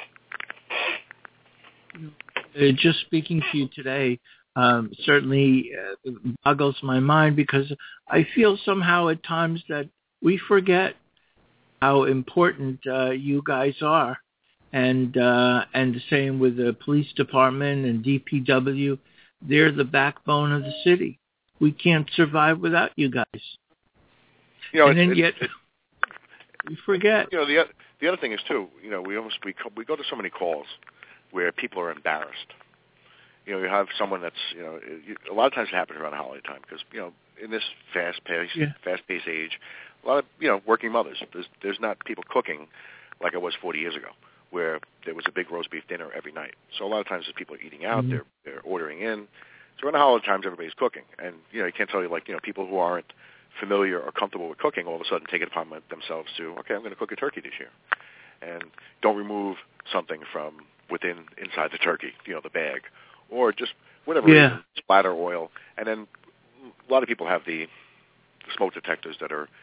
Just speaking to you today certainly boggles my mind because I feel somehow at times that we forget how important you guys are. And the same with the police department and DPW. They're the backbone of the city. We can't survive without you guys. Yet we forget. The other thing is too. We go to so many calls where people are embarrassed. You have someone that's a lot of times it happens around the holiday time because in this fast-paced age, a lot of working mothers. There's not people cooking like it was 40 years ago, where there was a big roast beef dinner every night. So a lot of times as people are eating out, they're ordering in. So in the holiday times, everybody's cooking. And, you can't tell you, people who aren't familiar or comfortable with cooking all of a sudden take it upon themselves to, okay, I'm going to cook a turkey this year. And don't remove something from inside the turkey, the bag, or just whatever reason, splatter oil. And then a lot of people have the smoke detectors that are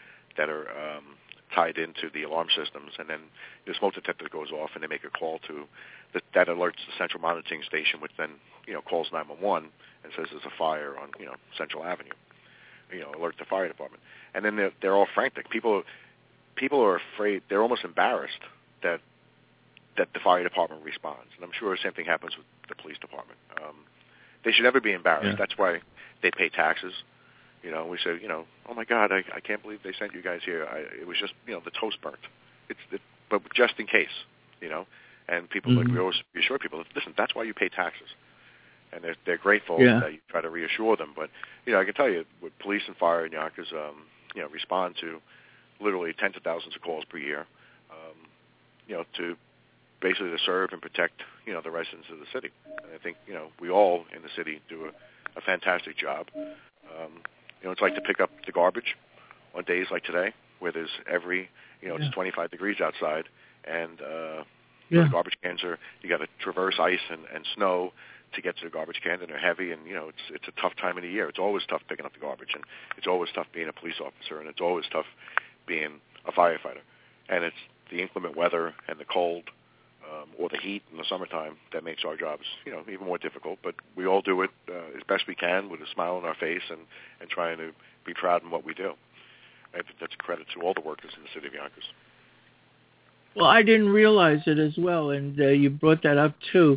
tied into the alarm systems, and then the smoke detector goes off, and they make a call to that alerts the central monitoring station, which then calls 911 and says there's a fire on Central Avenue. Alert the fire department, and then they're all frantic. People are afraid. They're almost embarrassed that the fire department responds, and I'm sure the same thing happens with the police department. They should never be embarrassed. Yeah. That's why they pay taxes. We say, oh my God, I can't believe they sent you guys here. It was just, the toast burnt. But just in case, and people we always reassure people, listen, that's why you pay taxes. And they're grateful that you try to reassure them. But, I can tell you, with police and fire in Yonkers, respond to literally tens of thousands of calls per year, to basically to serve and protect, the residents of the city. And I think, we all in the city do a fantastic job. It's like to pick up the garbage on days like today, where there's it's 25 degrees outside, and the garbage cans you got to traverse ice and snow to get to the garbage can, and they're heavy, and it's a tough time of the year. It's always tough picking up the garbage, and it's always tough being a police officer, and it's always tough being a firefighter. And it's the inclement weather and the cold or the heat in the summertime that makes our jobs, even more difficult. But we all do it as best we can with a smile on our face and trying to be proud in what we do. I think that's a credit to all the workers in the city of Yonkers. Well, I didn't realize it as well, and you brought that up too.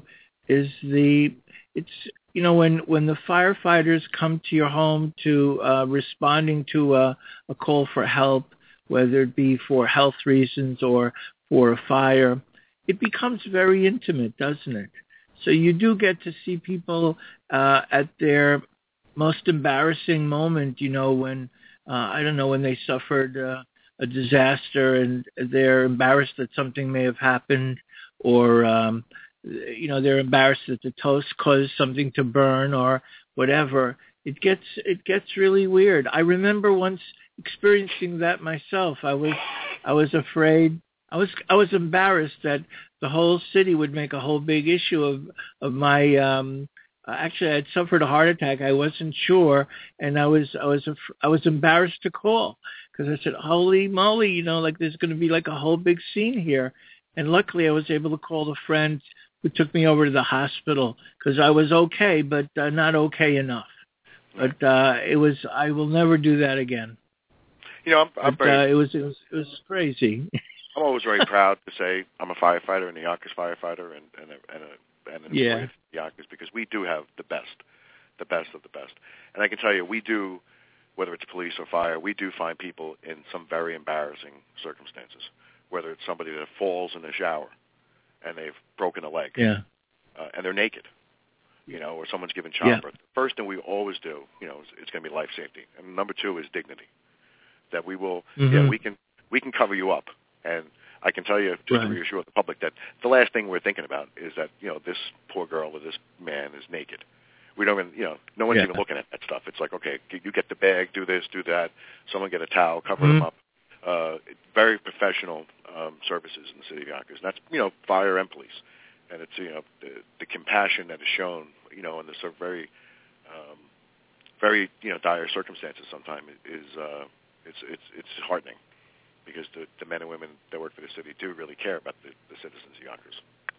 When the firefighters come to your home to responding to a call for help, whether it be for health reasons or for a fire, it becomes very intimate, doesn't it? So you do get to see people at their most embarrassing moment, when, when they suffered a disaster and they're embarrassed that something may have happened, or, they're embarrassed that the toast caused something to burn or whatever. It gets really weird. I remember once experiencing that myself. I was afraid. I was embarrassed that the whole city would make a whole big issue of my. Actually, I had suffered a heart attack. I wasn't sure, and I was embarrassed to call because I said, "Holy moly!" There's going to be like a whole big scene here. And luckily, I was able to call the friend who took me over to the hospital because I was okay, but not okay enough. But I will never do that again. It was crazy. I'm always very proud to say I'm a firefighter and a Yonkers firefighter and an employee of Yonkers, because we do have the best of the best. And I can tell you, we do, whether it's police or fire, we do find people in some very embarrassing circumstances, whether it's somebody that falls in the shower and they've broken a leg and they're naked, or someone's given childbirth. The first thing we always do, it's going to be life safety. And number two is dignity, that we will, we can cover you up. And I can tell you, just to reassure the public, that the last thing we're thinking about is that, this poor girl or this man is naked. We don't even, no one's even looking at that stuff. It's like, okay, you get the bag, do this, do that. Someone get a towel, cover them up. Very professional services in the city of Yonkers. And that's, fire and police. And it's, the compassion that is shown, in the sort of very, very, dire circumstances sometimes is, it's heartening, because the men and women that work for the city do really care about the citizens of Yonkers.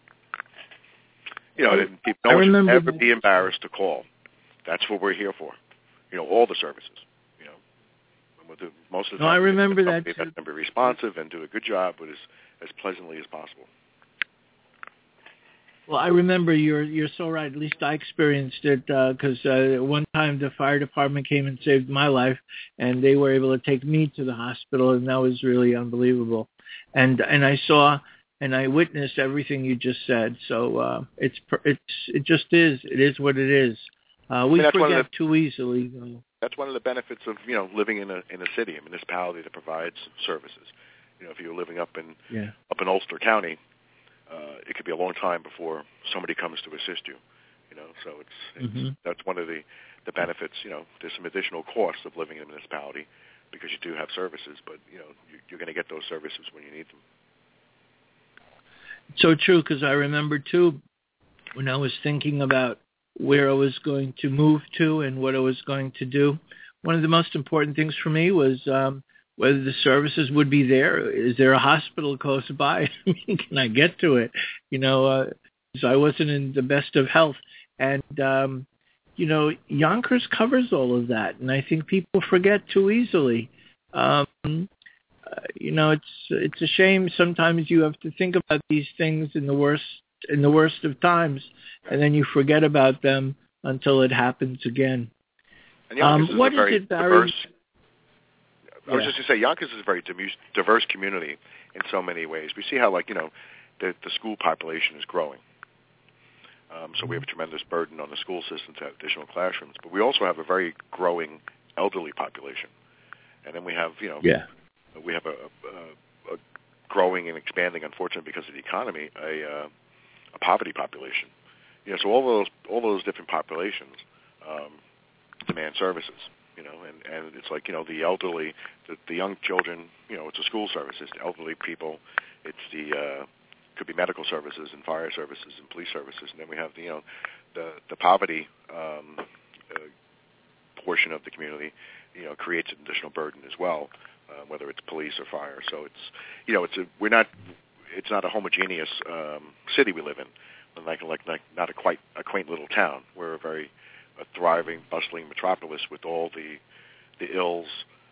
No one should ever be embarrassed to call. That's what we're here for. All the services. We'll do most of the time. I remember that. That's going to be responsive and do a good job, but as pleasantly as possible. Well, I remember you're so right. At least I experienced it because one time the fire department came and saved my life, and they were able to take me to the hospital, and that was really unbelievable. And I saw and I witnessed everything you just said. So it just is. It is what it is. We forget too easily. That's one of the benefits of living in a city, a municipality that provides services. If you're living up in Ulster County, it could be a long time before somebody comes to assist you. So it's that's one of the benefits. There's some additional costs of living in a municipality because you do have services, but you're going to get those services when you need them. So true, because I remember too when I was thinking about where I was going to move to and what I was going to do. One of the most important things for me was whether the services would be there. Is there a hospital close by? Can I get to it? So I wasn't in the best of health. And, Yonkers covers all of that. And I think people forget too easily. It's a shame sometimes you have to think about these things in the worst of times, and then you forget about them until it happens again. And what is it, Barry? I was just going to say, Yonkers is a very diverse community in so many ways. We see how, the school population is growing. So we have a tremendous burden on the school system to have additional classrooms. But we also have a very growing elderly population. And then we have, we have a growing and expanding, unfortunately, because of the economy, a poverty population. So all those different populations demand services. And it's like, the elderly, the young children, it's a school service. It's the elderly people. It's could be medical services and fire services and police services. And then we have, the poverty portion of the community, creates an additional burden as well, whether it's police or fire. So it's not a homogeneous city we live in, not a quaint little town. We're a thriving, bustling metropolis with all the ills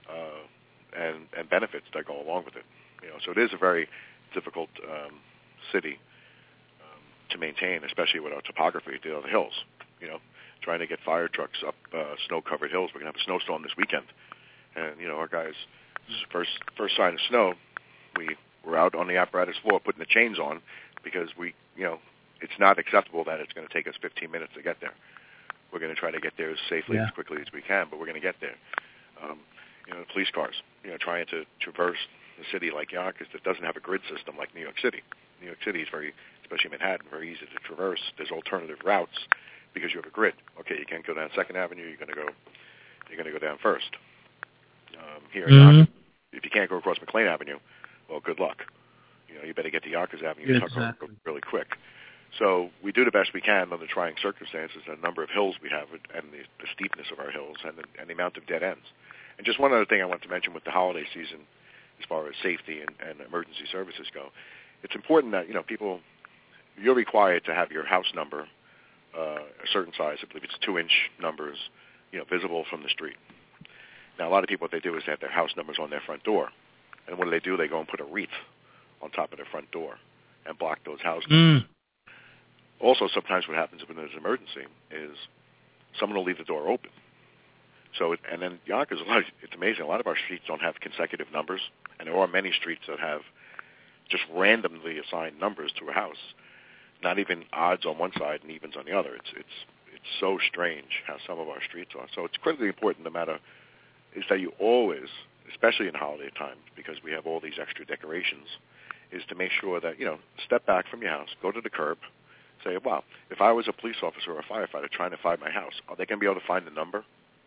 and benefits that go along with it. So it is a very difficult city to maintain, especially with our topography, the hills. Trying to get fire trucks up snow-covered hills. We're going to have a snowstorm this weekend, and our guys, first sign of snow, we're out on the apparatus floor putting the chains on because it's not acceptable that it's going to take us 15 minutes to get there. We're going to try to get there as safely, as quickly as we can, but we're going to get there. The police cars, trying to traverse the city like Yonkers that doesn't have a grid system like New York City. New York City is especially Manhattan, very easy to traverse. There's alternative routes because you have a grid. Okay, you can't go down 2nd Avenue. You're going to go down 1st. Here in Yonkers, if you can't go across McLean Avenue, well, good luck. You better get to Yonkers Avenue and tuck over really quick. So we do the best we can under trying circumstances, and the number of hills we have, and the steepness of our hills, and the amount of dead ends. And just one other thing I want to mention with the holiday season, as far as safety and emergency services go, it's important that you're required to have your house number a certain size. I believe it's 2-inch numbers, visible from the street. Now, a lot of people, what they do is they have their house numbers on their front door, and what do? They go and put a wreath on top of their front door and block those house numbers. Also, sometimes what happens when there's an emergency is someone will leave the door open. So, and then Yonkers, it's amazing. A lot of our streets don't have consecutive numbers, and there are many streets that have just randomly assigned numbers to a house. Not even odds on one side and evens on the other. It's so strange how some of our streets are. So it's critically important, no matter, is that you always, especially in holiday times, because we have all these extra decorations, is to make sure that, step back from your house, go to the curb, say, wow, if I was a police officer or a firefighter trying to find my house, are they going to be able to find the number?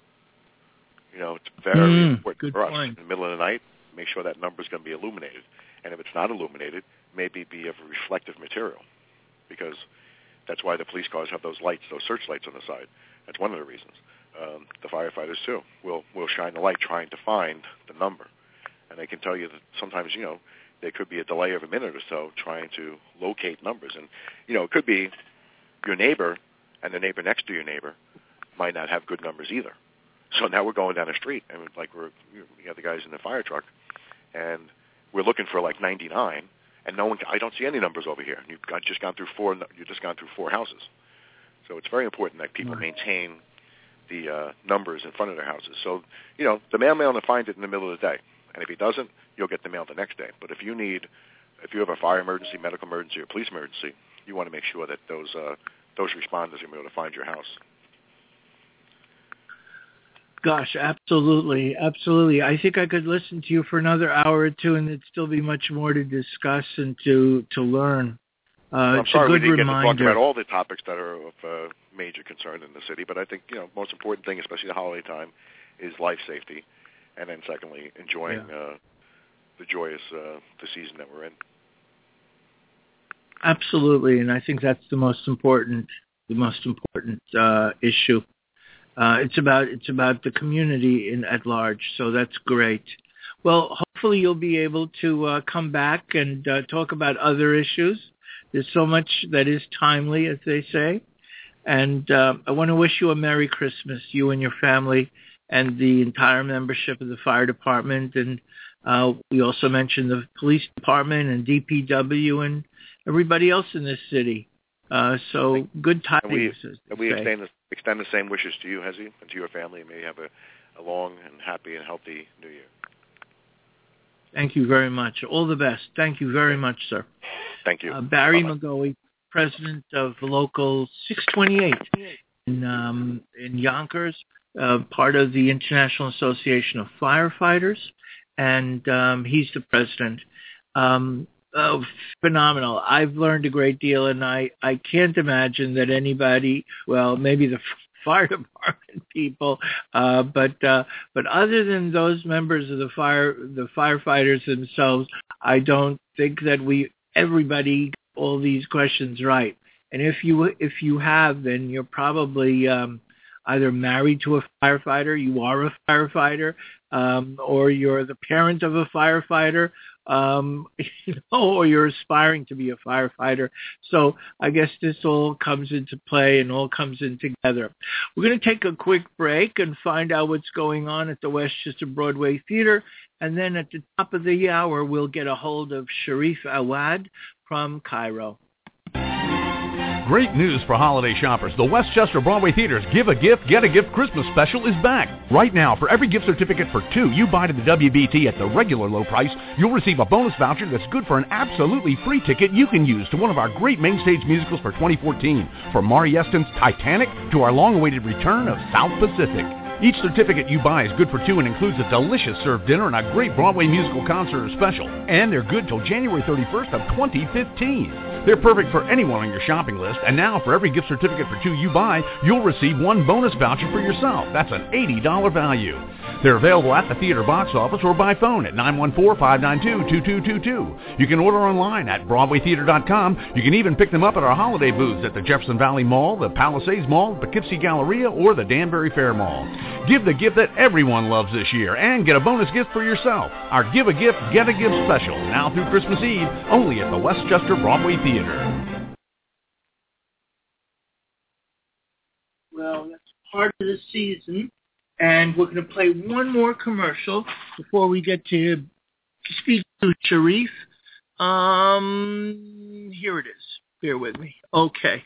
It's very important for us. In the middle of the night, make sure that number is going to be illuminated. And if it's not illuminated, maybe be of a reflective material, because that's why the police cars have those lights, those searchlights on the side. That's one of the reasons. The firefighters, too, will shine the light trying to find the number. And they can tell you that sometimes, there could be a delay of a minute or so trying to locate numbers. And, it could be your neighbor and the neighbor next to your neighbor might not have good numbers either. So now we're going down the street, and we have the guys in the fire truck, and we're looking for 99, and I don't see any numbers over here. You've just gone through 4 houses. So it's very important that people maintain the numbers in front of their houses. So, the mailman will find it in the middle of the day, and if he doesn't, you'll get the mail the next day. But if you have a fire emergency, medical emergency, or police emergency, you want to make sure that those responders are able to find your house. Gosh, absolutely, absolutely. I think I could listen to you for another hour or two, and there'd still be much more to discuss and to learn. I'm it's sorry a good we didn't reminder. get to talk about all the topics that are of major concern in the city, but I think most important thing, especially the holiday time, is life safety, and then secondly, enjoying the joyous the season that we're in. Absolutely, and I think that's the most important issue. It's about the community at large, so that's great. Well, hopefully you'll be able to come back and talk about other issues. There's so much that is timely, as they say. And I want to wish you a Merry Christmas, you and your family, and the entire membership of the fire department. And we also mentioned the police department and DPW and everybody else in this city. So good tidings. And we extend the same wishes to you, Hezi, and to your family. May you have a long and happy and healthy New Year. Thank you very much. All the best. Thank you very much, sir. Thank you. Barry McGoey, president of Local 628 in Yonkers, part of the International Association of Firefighters, and he's the president. Phenomenal. I've learned a great deal, and I can't imagine that anybody, well, maybe the fire department people, but other than those members of the firefighters themselves, I don't think that everybody got all these questions right. And if you have, then you're probably either married to a firefighter, you are a firefighter, or you're the parent of a firefighter, or you're aspiring to be a firefighter. So I guess this all comes into play and all comes in together. We're going to take a quick break and find out what's going on at the Westchester Broadway Theater. And then at the top of the hour, we'll get a hold of Sharif Awad from Cairo. Great news for holiday shoppers. The Westchester Broadway Theater's Give a Gift, Get a Gift Christmas special is back. Right now, for every gift certificate for 2 you buy to the WBT at the regular low price, you'll receive a bonus voucher that's good for an absolutely free ticket you can use to one of our great main stage musicals for 2014. From Maury Eston's Titanic to our long-awaited return of South Pacific. Each certificate you buy is good for 2 and includes a delicious served dinner and a great Broadway musical concert or special. And they're good till January 31st of 2015. They're perfect for anyone on your shopping list, and now for every gift certificate for 2 you buy, you'll receive 1 bonus voucher for yourself. That's an $80 value. They're available at the theater box office or by phone at 914-592-2222. You can order online at BroadwayTheater.com. You can even pick them up at our holiday booths at the Jefferson Valley Mall, the Palisades Mall, Poughkeepsie Galleria, or the Danbury Fair Mall. Give the gift that everyone loves this year and get a bonus gift for yourself. Our Give a Gift, Get a Gift special, now through Christmas Eve, only at the Westchester Broadway Theater. Well, that's part of the season, and we're going to play one more commercial before we get to speak to Sharif. Here it is. Bear with me. Okay.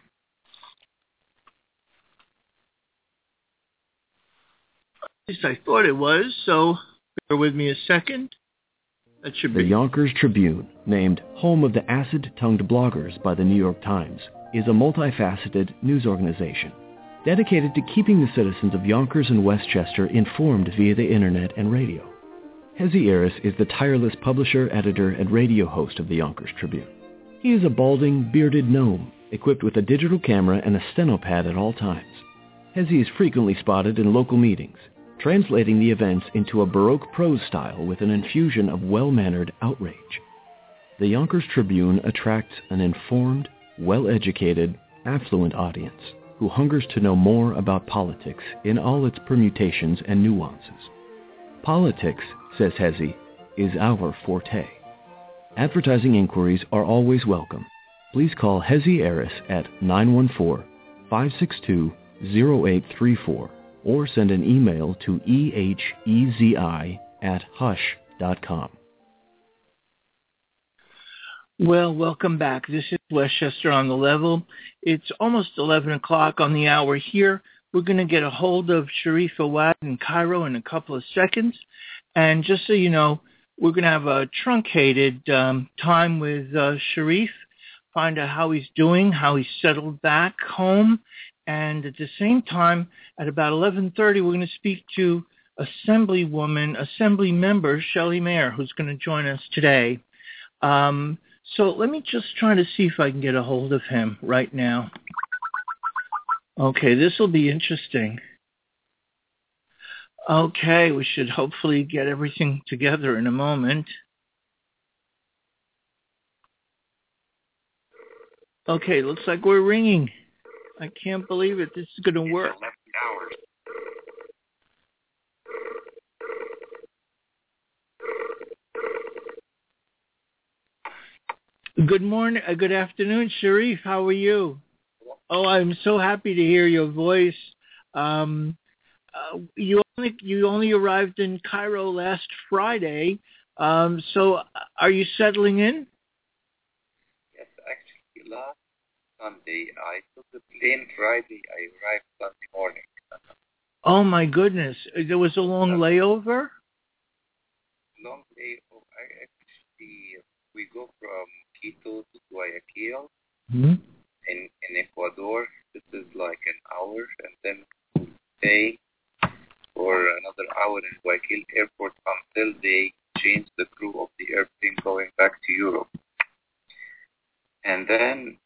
At least I thought it was, so bear with me a second. That should be. The Yonkers Tribune, named home of the acid-tongued bloggers by the New York Times, is a multifaceted news organization dedicated to keeping the citizens of Yonkers and Westchester informed via the internet and radio. Hezi Aris is the tireless publisher, editor, and radio host of the Yonkers Tribune. He is a balding, bearded gnome, equipped with a digital camera and a stenopad at all times. Hezi is frequently spotted in local meetings, translating the events into a Baroque prose style with an infusion of well-mannered outrage. The Yonkers Tribune attracts an informed, well-educated, affluent audience who hungers to know more about politics in all its permutations and nuances. Politics, says Hezi, is our forte. Advertising inquiries are always welcome. Please call Hezi Aris at 914-562-0834 or send an email to ehezi@hush.com. Well, welcome back. This is Westchester on the Level. It's almost 11 o'clock on the hour here. We're going to get a hold of Sharif Awad in Cairo in a couple of seconds. And just so you know, we're going to have a truncated time with Sharif, find out how he's doing, how he's settled back home. And at the same time, at about 11:30, we're going to speak to Assembly Member Shelley Mayer, who's going to join us today. So let me just try to see if I can get a hold of him right now. Okay, this will be interesting. Okay, we should hopefully get everything together in a moment. Okay, looks like we're ringing. I can't believe it. This is going to work. Good morning, good afternoon, Sharif. How are you? Oh, I'm so happy to hear your voice. You only arrived in Cairo last Friday. So are you settling in? Yes, actually, last Sunday I took the plane. Friday I arrived Sunday morning. Oh my goodness! There was a long layover. Long layover. We go from Quito to Guayaquil in Ecuador. This is like an hour, and then we stay for another hour in Guayaquil airport until they change the crew of the airplane going back to Europe. And then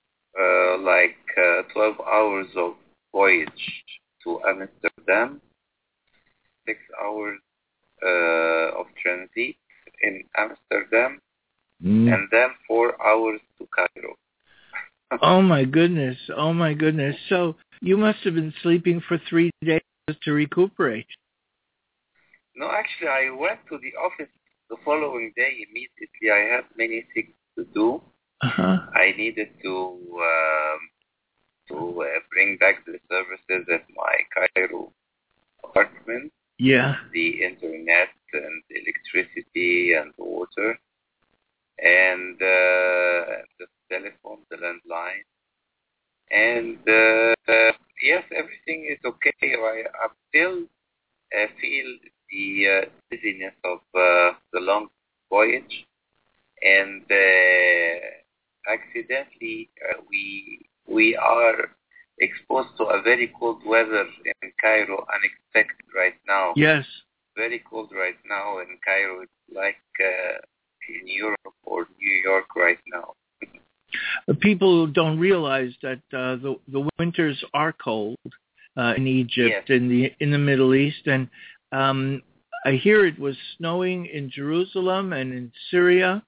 12 hours of voyage to Amsterdam, 6 hours of transit in Amsterdam, and then 4 hours to Cairo. Oh my goodness. Oh my goodness. So you must have been sleeping for 3 days to recuperate. No, actually I went to the office the following day immediately. I had many things to do. I needed to bring back the services at my Cairo apartment. Yeah. The internet and the electricity and the water and the telephone, the landline. And yes, everything is okay. I still feel the dizziness of the long voyage. And accidentally, we are exposed to a very cold weather in Cairo, unexpected right now. Yes. Very cold right now in Cairo. It's like in Europe or New York right now. People don't realize that the winters are cold in Egypt, yes. in the Middle East, and I hear it was snowing in Jerusalem and in Syria,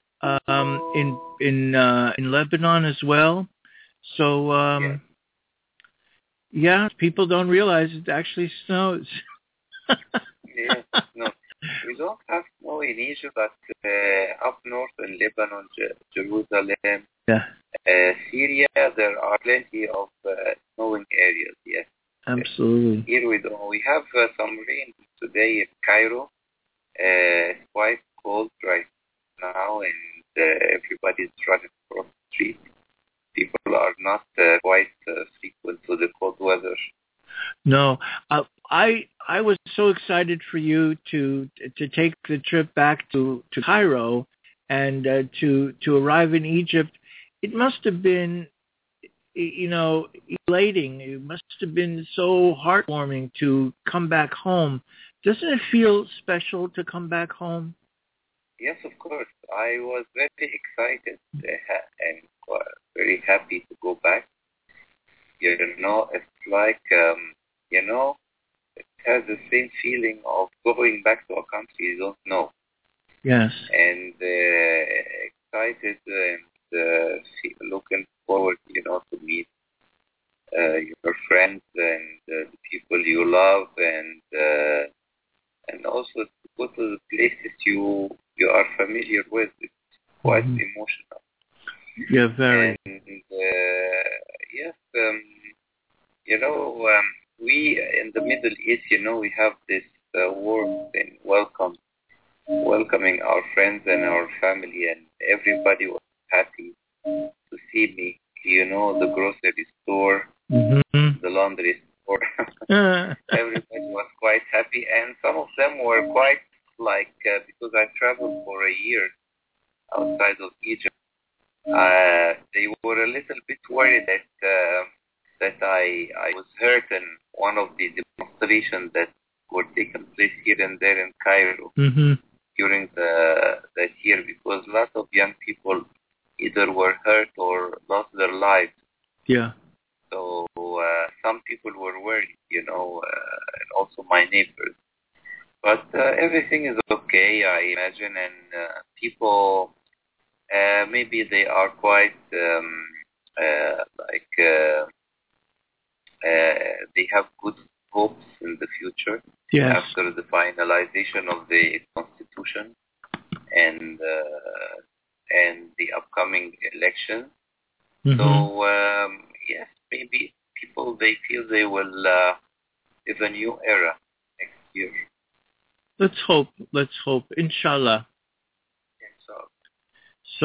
in Lebanon as well. So yeah, people don't realize it actually snows. Yes, no. We don't have snow in Egypt, but up north in Lebanon, Jerusalem, Syria, there are plenty of snowing areas, yes. Absolutely. Here we don't. We have some rain today in Cairo. It's quite cold right now, and everybody's running across the street. People are not quite frequent to the cold weather. No, I was so excited for you to take the trip back to Cairo and to arrive in Egypt. It must have been, elating. It must have been so heartwarming to come back home. Doesn't it feel special to come back home? Yes, of course. I was very excited and very happy to go back. It's like, it has the same feeling of going back to a country you don't know. Yes. And excited and looking forward, to meet your friends and the people you love, and also to go to the places you are familiar with. It's quite emotional. Yeah, very. And yes, we in the Middle East, we have this warmth and welcoming our friends and our family, and everybody was happy to see me. The grocery store, the laundry store. Everybody was quite happy, and some of them were quite because I traveled for a year outside of Egypt. They were a little bit worried that I was hurt in one of the demonstrations that were taking place here and there in Cairo. during that year, because a lot of young people either were hurt or lost their lives. Yeah. So some people were worried, and also my neighbors. But everything is okay, I imagine, and people maybe they are quite they have good hopes in the future. Yes. After the finalization of the constitution and the upcoming election. Mm-hmm. So yes, maybe people they feel they will live a new era next year. Let's hope. Inshallah. So,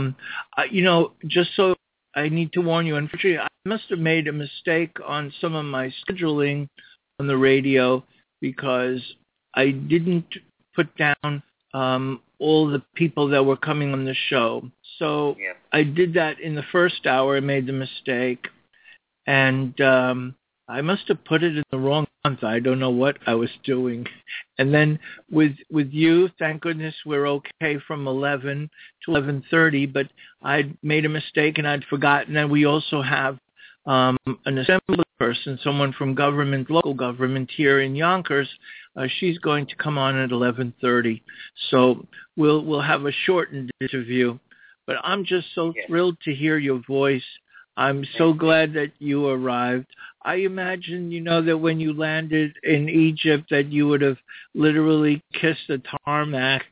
just so I need to warn you, unfortunately, I must have made a mistake on some of my scheduling on the radio because I didn't put down all the people that were coming on the show. So yeah. I did that in the first hour. I made the mistake. And I must have put it in the wrong month. I don't know what I was doing. And then with you, thank goodness we're okay from 11 to 11:30, but I'd made a mistake and I'd forgotten that we also have an assembly person, someone from local government here in Yonkers. She's going to come on at 11:30. So we'll have a shortened interview. But I'm just so thrilled to hear your voice. I'm so glad that you arrived. I imagine, that when you landed in Egypt that you would have literally kissed the tarmac.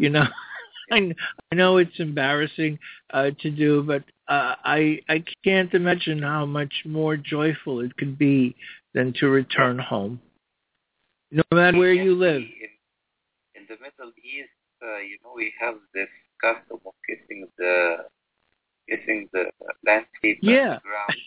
I know it's embarrassing to do, but I can't imagine how much more joyful it could be than to return home, no matter where you live. In the Middle East, we have this custom of kissing the landscape and the ground,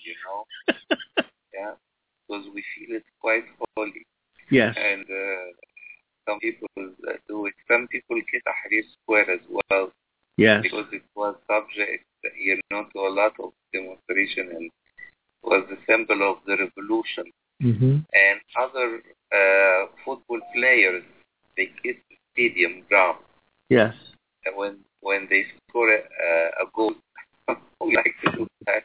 yeah, because we feel it's quite holy. Yes. And some people do it. Some people kiss Tahrir Square as well. Yes. Because it was subject, to a lot of demonstration and was the symbol of the revolution. Mm-hmm. And other football players, they kiss the stadium ground. Yes. And when they score a goal, we like to do that.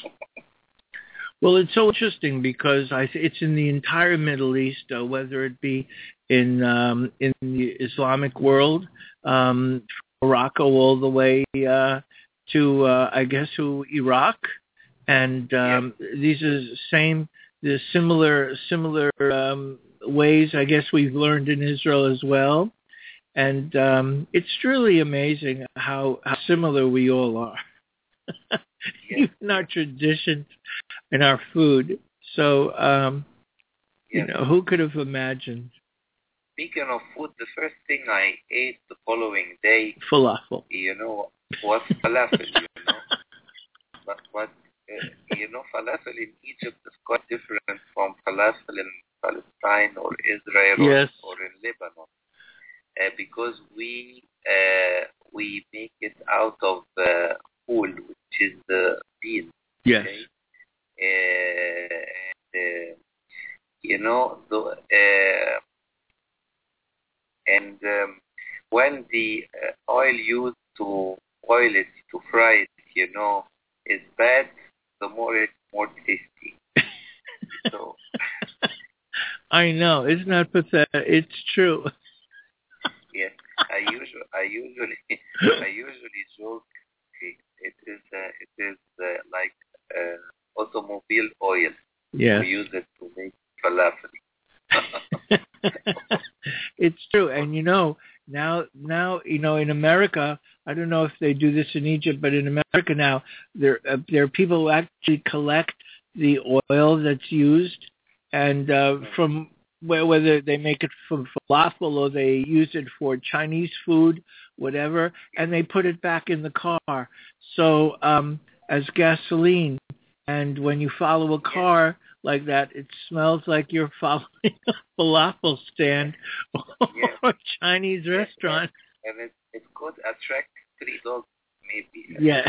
Well, it's so interesting because it's in the entire Middle East, whether it be in the Islamic world, from Morocco all the way to Iraq, and these are the similar ways I guess we've learned in Israel as well, and it's truly amazing how similar we all are. Even our traditions and our food. So, who could have imagined? Speaking of food, the first thing I ate the following day, falafel. Was falafel. But falafel in Egypt is quite different from falafel in Palestine or Israel or in Lebanon, because we make it out of ful, which is the bean. Yes. Okay? When the oil used to boil it, to fry it, is bad, the more it's more tasty. So I know, isn't that pathetic? It's true. Yes, I usually joke. It is like automobile oil. Yes. We use it to make falafel. It's true, and now in America, I don't know if they do this in Egypt, but in America now there are people who actually collect the oil that's used, and from whether they make it from falafel or they use it for Chinese food, whatever, and they put it back in the car. So as gasoline, and when you follow a car like that, it smells like you're following a falafel stand or a Chinese restaurant. And it could attract 3 dogs maybe as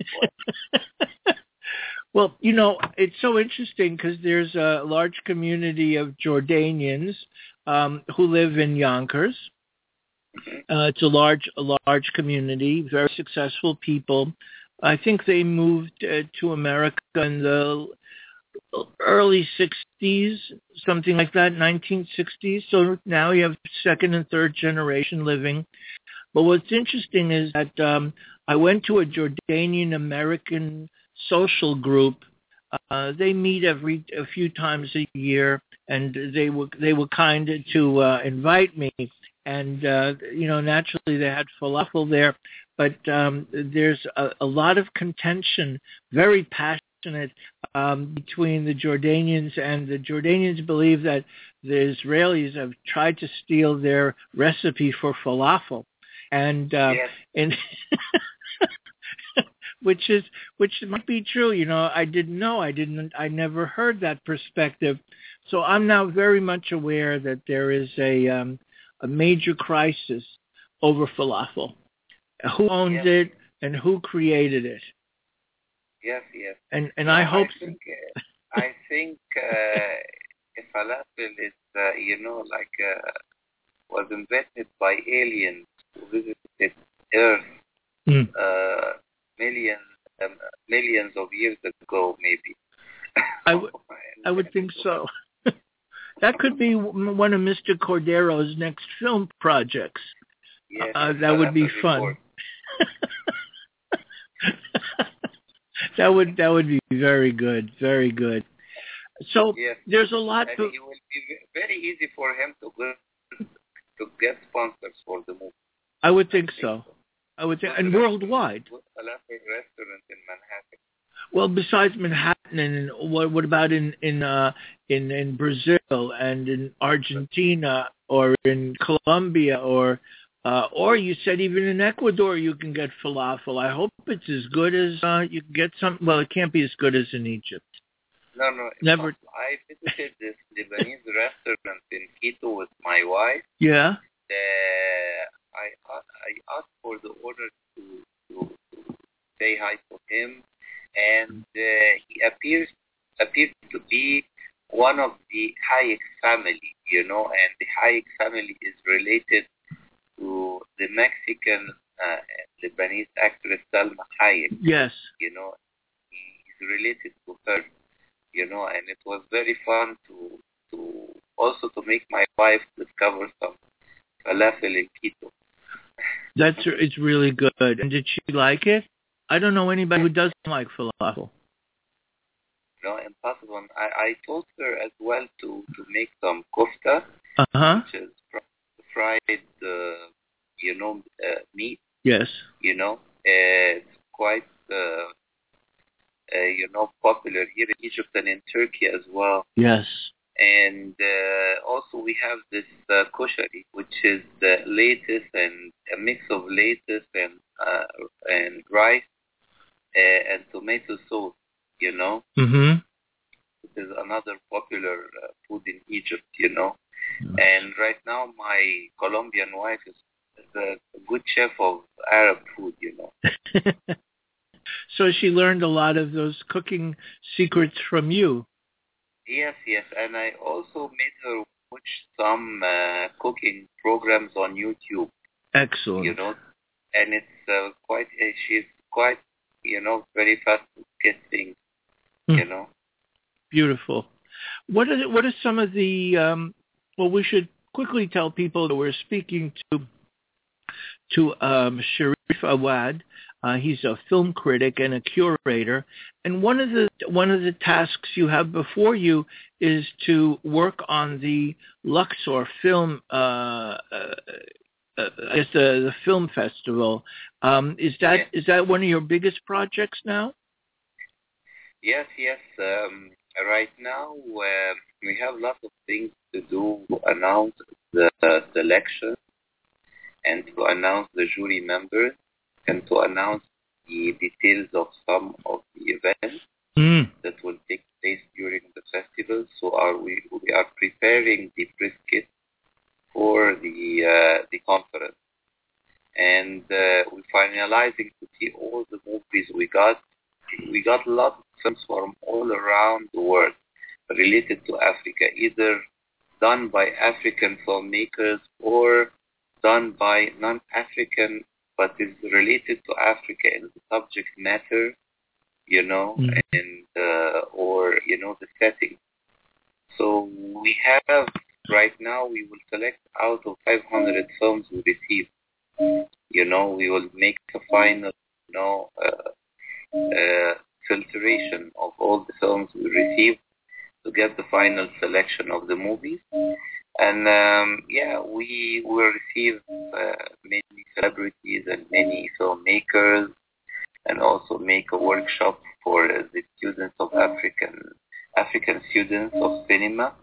well. Well, it's so interesting because there's a large community of Jordanians who live in Yonkers. It's a large community, very successful people. I think they moved to America in the early 60s, something like that, 1960s. So now you have second and third generation living. But what's interesting is that I went to a Jordanian American social group. They meet a few times a year, and they were kind to invite me. And naturally they had falafel there, but there's a lot of contention, very passionate between the Jordanians, and the Jordanians believe that the Israelis have tried to steal their recipe for falafel, and which might be true. I never heard that perspective. So I'm now very much aware that there is a major crisis over falafel. Who owns it and who created it? Yes. And I hope. I think falafel is, was invented by aliens who visited Earth millions of years ago, maybe. I would think so. That could be one of Mr. Cordero's next film projects. Yes, that would be fun. That would be very good, very good. So there's a lot. And it will be very easy for him to get sponsors for the movie. I would think so. And worldwide. Falafel restaurant in Manhattan. Well, besides Manhattan, and what about in Brazil and in Argentina or in Colombia or you said even in Ecuador you can get falafel. I hope it's as good as you can get some. Well, it can't be as good as in Egypt. No, never. I visited this Lebanese restaurant in Quito with my wife. Yeah. I asked for the owner to say hi to him. And he appears to be one of the Hayek family, and the Hayek family is related to the Mexican Lebanese actress Salma Hayek. Yes. He's related to her, and it was very fun to also to make my wife discover some falafel in Quito. It's really good. And did she like it? I don't know anybody who doesn't like falafel. No, impossible. I told her as well to make some kofta, which is fried, meat. Yes. It's quite, popular here in Egypt and in Turkey as well. Yes. And also we have this koshari, which is lettuce and a mix of lettuce and rice and tomato sauce, Mm-hmm. It is another popular food in Egypt, And right now my Colombian wife is a good chef of Arab food, So she learned a lot of those cooking secrets from you. Yes. And I also made her watch some cooking programs on YouTube. Excellent. And it's she's quite, very fast to get things, Beautiful. What are some of the, we should quickly tell people that we're speaking to Sharif Awad. He's a film critic and a curator, and one of the tasks you have before you is to work on the Luxor film, the film festival. Is that one of your biggest projects now? Yes. Right now we have lots of things to do to announce the selection and to announce the jury members and to announce the details of some of the events that will take place during the festival. So we are preparing the press kit for the conference, and we're finalizing to see all the movies we got. We got a lot of films from all around the world related to Africa, either done by African filmmakers or done by non-African, but is related to Africa in the subject matter, and or the setting. So we have right now. We will select out of 500 films we receive. We will make a final, filtration of all the films we receive to get the final selection of the movies. And we will receive many celebrities and many filmmakers, and also make a workshop for the students of African students of cinema.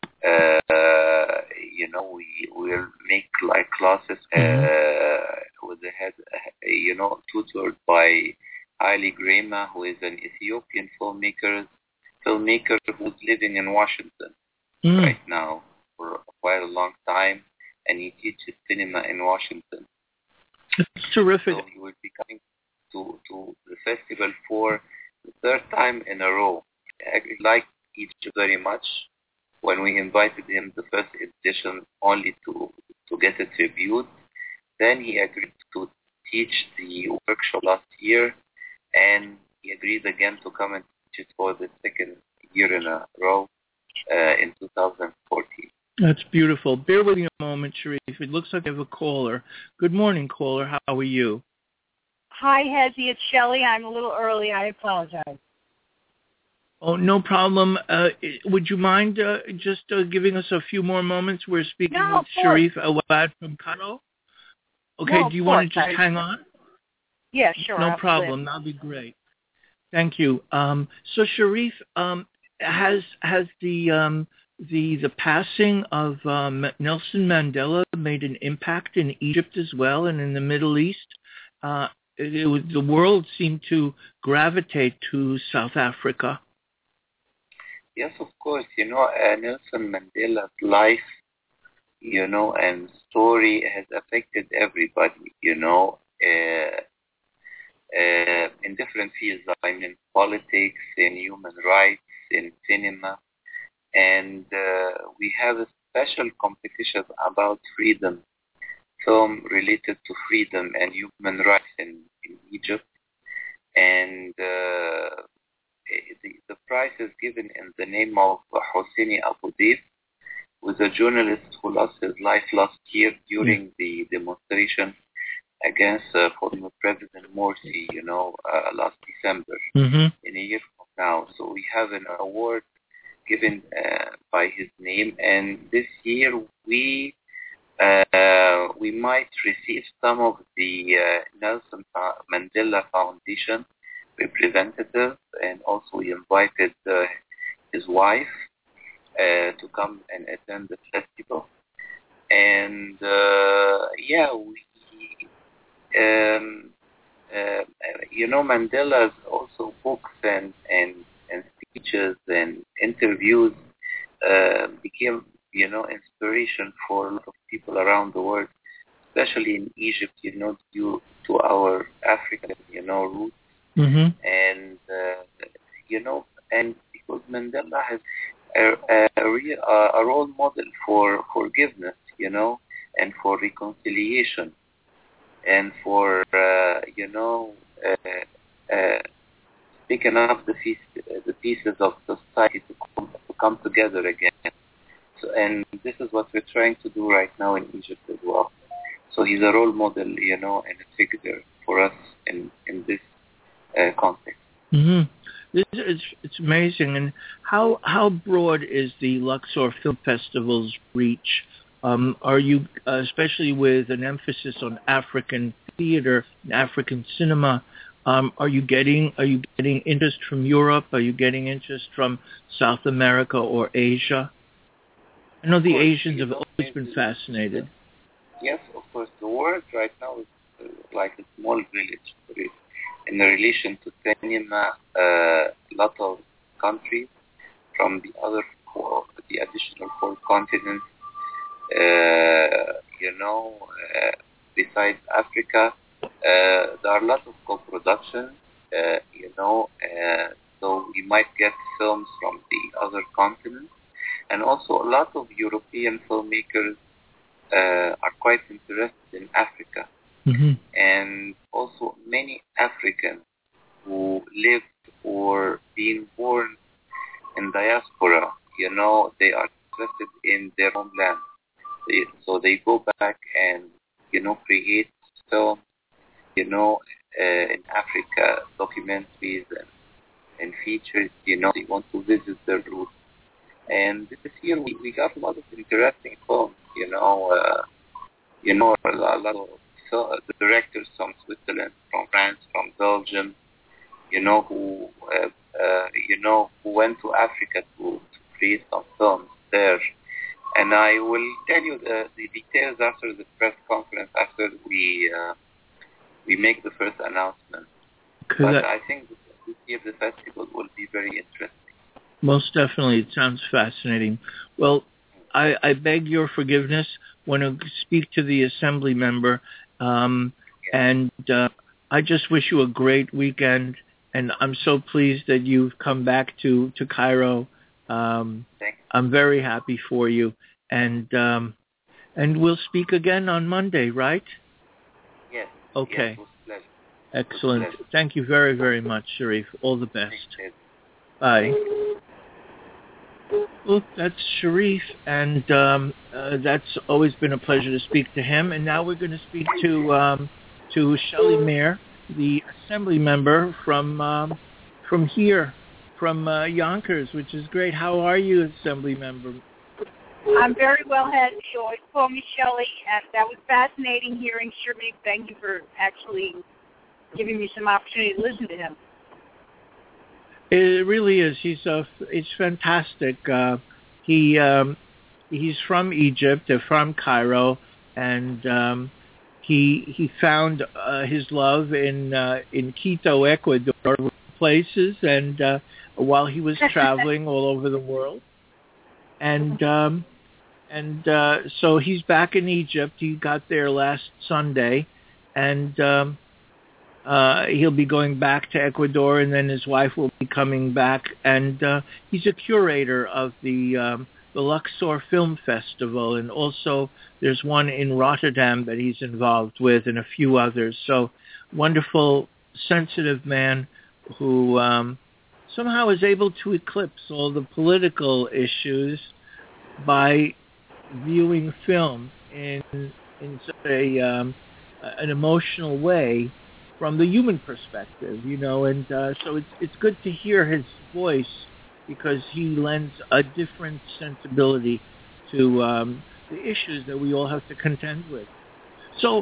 We will make like classes with the head, tutored by Haile Grima, who is an Ethiopian filmmaker who's living in Washington right now for quite a long time, and he teaches cinema in Washington. It's terrific. So he will be coming to the festival for the third time in a row. I like Egypt very much. When we invited him the first edition only to get a tribute, then he agreed to teach the workshop last year, and he agreed again to come and teach it for the second year in a row in 2014. That's beautiful. Bear with me a moment, Sharif. It looks like I have a caller. Good morning, caller. How are you? Hi, Hezi. It's Shelley. I'm a little early. I apologize. Oh, no problem. Would you mind just giving us a few more moments? We're speaking with Sharif Awad from Cairo. Okay, do you want to just hang on? Yeah, sure. No problem. That'll be great. Thank you. So, Sharif, has the passing of Nelson Mandela made an impact in Egypt as well, and in the Middle East? The world seemed to gravitate to South Africa. Yes, of course. Nelson Mandela's life, and story has affected everybody, in different fields. I mean, politics, in human rights, in cinema. And we have a special competition about freedom, film related to freedom and human rights in Egypt. And the prize is given in the name of Hosseini Abu Deif, who was a journalist who lost his life last year during the demonstration against former President Morsi, last December, in a year from now. So we have an award given by his name, and this year we might receive some of the Nelson Mandela Foundation representatives, and also we invited his wife to come and attend the festival. And Mandela's also books and speeches and interviews became inspiration for a lot of people around the world, especially in Egypt, due to our African roots. And and because Mandela has a role model for forgiveness, and for reconciliation, and for picking up the pieces of society to come together again. So, and this is what we're trying to do right now in Egypt as well. So he's a role model, and a figure for us in this context. It's amazing. And how broad is the Luxor Film Festival's reach? Are you, especially with an emphasis on African theater and African cinema, are you getting interest from Europe? Are you getting interest from South America or Asia? I know the Asians have always been fascinated. Yes, of course. The world right now is like a small village. In relation to cinema, a lot of countries from the additional 4 continents, besides Africa, there are a lot of co-productions, so we might get films from the other continents, and also a lot of European filmmakers are quite interested in Africa. Mm-hmm. And also many Africans who lived or being born in diaspora, they are interested in their homeland. So they go back and, create film, in Africa, documentaries and features, they want to visit their roots. And this year we got a lot of interesting films, a lot of directors from Switzerland, from France, from Belgium, who went to Africa to create some films there. And I will tell you the details after the press conference, after we make the first announcement. But I think this year the festival will be very interesting. Most definitely. It sounds fascinating. Well, I beg your forgiveness when I speak to the assembly member, and I just wish you a great weekend, and I'm so pleased that you've come back to Cairo. I'm very happy for you, and we'll speak again on Monday, right? Yes. Okay. Yes, excellent. Thank you very, very much, Sharif. All the best. Bye. Well, that's Sharif, and that's always been a pleasure to speak to him. And now we're going to speak to Shelley Mayer, the assembly member from here, from Yonkers, which is great. How are you, assembly member? I'm very well, Head. You always call me Shelley, and that was fascinating hearing Sharif. Thank you for actually giving me some opportunity to listen to him. It really is. It's fantastic. He's from Egypt, from Cairo, and he found his love in Quito, Ecuador, places, and while he was traveling all over the world, and so he's back in Egypt. He got there last Sunday, and he'll be going back to Ecuador, and then his wife will be coming back. And he's a curator of the Luxor Film Festival, and also there's one in Rotterdam that he's involved with, and a few others. So wonderful, sensitive man who somehow is able to eclipse all the political issues by viewing film in such an emotional way from the human perspective, and so it's good to hear his voice because he lends a different sensibility to the issues that we all have to contend with. So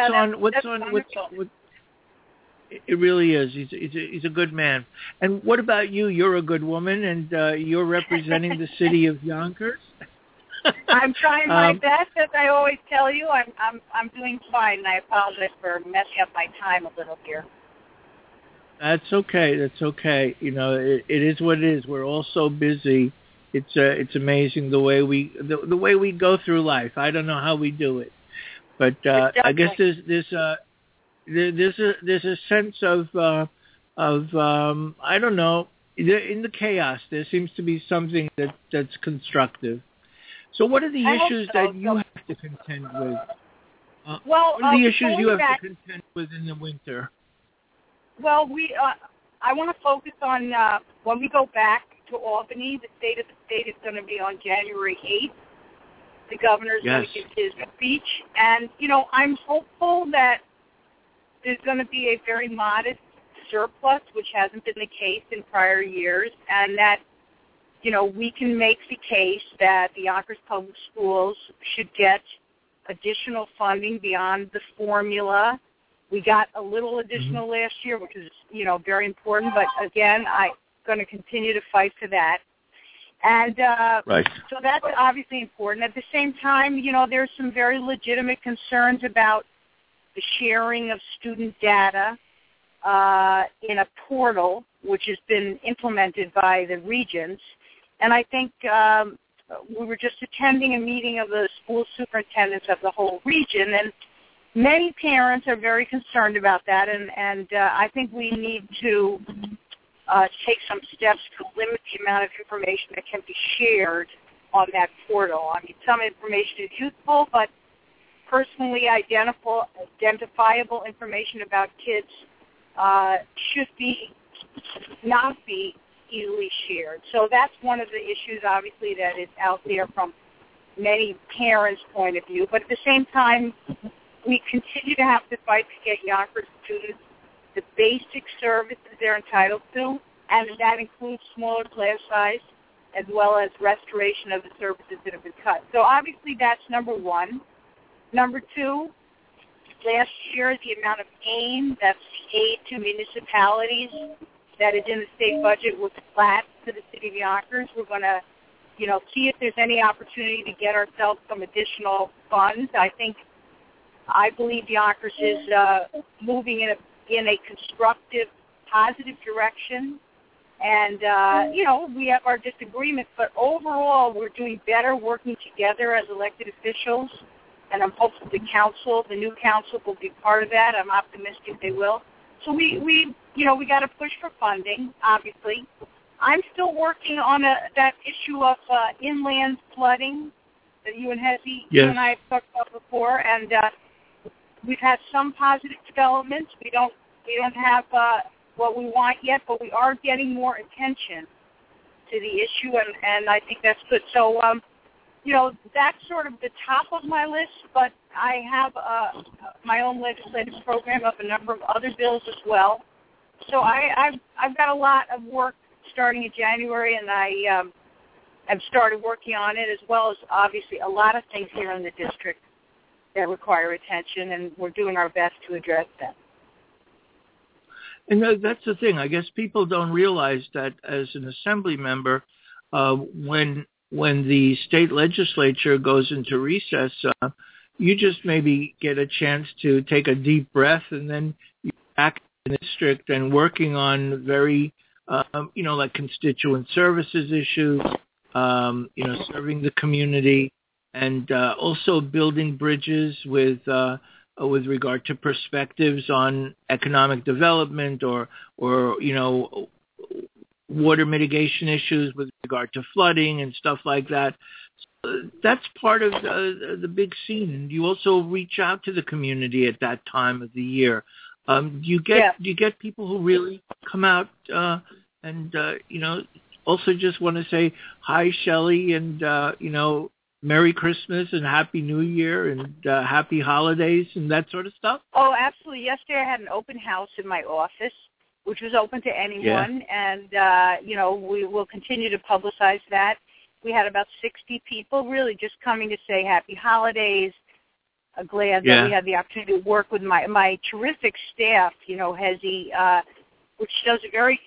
it really is. He's a good man. And what about you? You're a good woman, and you're representing the city of Yonkers. I'm trying my best, as I always tell you. I'm doing fine, and I apologize for messing up my time a little here. That's okay. That's okay. It is what it is. We're all so busy. It's amazing the way we go through life. I don't know how we do it, but I guess there's a sense of I don't know. In the chaos, there seems to be something that's constructive. So what are the issues that you have to contend with? What are the issues you have to contend with in the winter? Well, I want to focus on when we go back to Albany, the state of the state is going to be on January 8th. The governor's going to give his speech. And, I'm hopeful that there's going to be a very modest surplus, which hasn't been the case in prior years, and that we can make the case that the Yonkers Public Schools should get additional funding beyond the formula. We got a little additional last year, which is, very important. But again, I'm going to continue to fight for that. And so that's obviously important. At the same time, there's some very legitimate concerns about the sharing of student data in a portal, which has been implemented by the regions. And I think we were just attending a meeting of the school superintendents of the whole region, and many parents are very concerned about that, and I think we need to take some steps to limit the amount of information that can be shared on that portal. I mean, some information is useful, but personally identifiable information about kids should not be easily shared. So that's one of the issues, obviously, that is out there from many parents' point of view. But at the same time, we continue to have to fight to get Yonkers students the basic services they're entitled to, and that includes smaller class size as well as restoration of the services that have been cut. So obviously that's number one. Number two, last year the amount of AIM, that's aid to municipalities, that is in the state budget was flat to the city of Yonkers. We're going to, see if there's any opportunity to get ourselves some additional funds. I believe Yonkers is moving in a constructive, positive direction. And, we have our disagreements, but overall we're doing better working together as elected officials, and I'm hopeful the new council will be part of that. I'm optimistic they will. So we got to push for funding, obviously. I'm still working on that issue of inland flooding that you and Hezi, you and I have talked about before, and we've had some positive developments. We don't have what we want yet, but we are getting more attention to the issue, and I think that's good. So, that's sort of the top of my list, but I have my own legislative program of a number of other bills as well. So I've got a lot of work starting in January, and I have started working on it, as well as obviously a lot of things here in the district that require attention, and we're doing our best to address them. And that's the thing. I guess people don't realize that as an assembly member, when the state legislature goes into recess, you just maybe get a chance to take a deep breath, and then you're back in the district and working on very, like constituent services issues, serving the community, and also building bridges with regard to perspectives on economic development or water mitigation issues with regard to flooding and stuff like that. So that's part of the big scene. And you also reach out to the community at that time of the year. Do you get people who really come out and also just want to say hi, Shelley, and Merry Christmas and Happy New Year and Happy Holidays and that sort of stuff? Oh, absolutely. Yesterday I had an open house in my office, which was open to anyone, and, we will continue to publicize that. We had about 60 people really just coming to say Happy Holidays. Glad that we had the opportunity to work with my terrific staff, Hezi, which does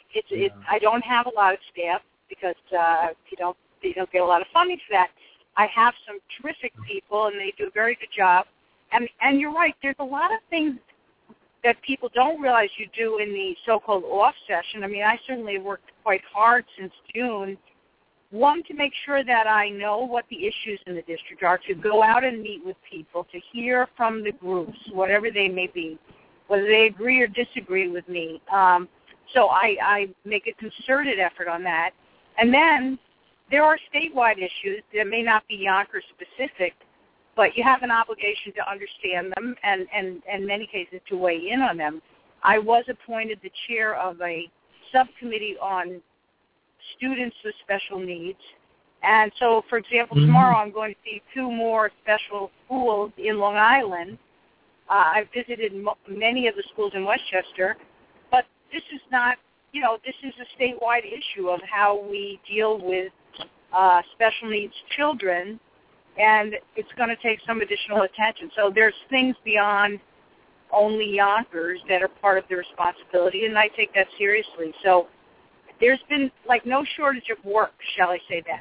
I don't have a lot of staff because you don't get a lot of funding for that. I have some terrific people, and they do a very good job. And you're right, there's a lot of things that people don't realize you do in the so-called off session. I mean, I certainly have worked quite hard since June. One, to make sure that I know what the issues in the district are, to go out and meet with people, to hear from the groups, whatever they may be, whether they agree or disagree with me. So I make a concerted effort on that. And then there are statewide issues that may not be Yonkers specific, but you have an obligation to understand them and in many cases to weigh in on them. I was appointed the chair of a subcommittee on students with special needs. And so, for example, tomorrow I'm going to see 2 more special schools in Long Island. I've visited many of the schools in Westchester, but this is not, this is a statewide issue of how we deal with special needs children, and it's going to take some additional attention. So there's things beyond only Yonkers that are part of the responsibility, and I take that seriously. So there's been no shortage of work, shall I say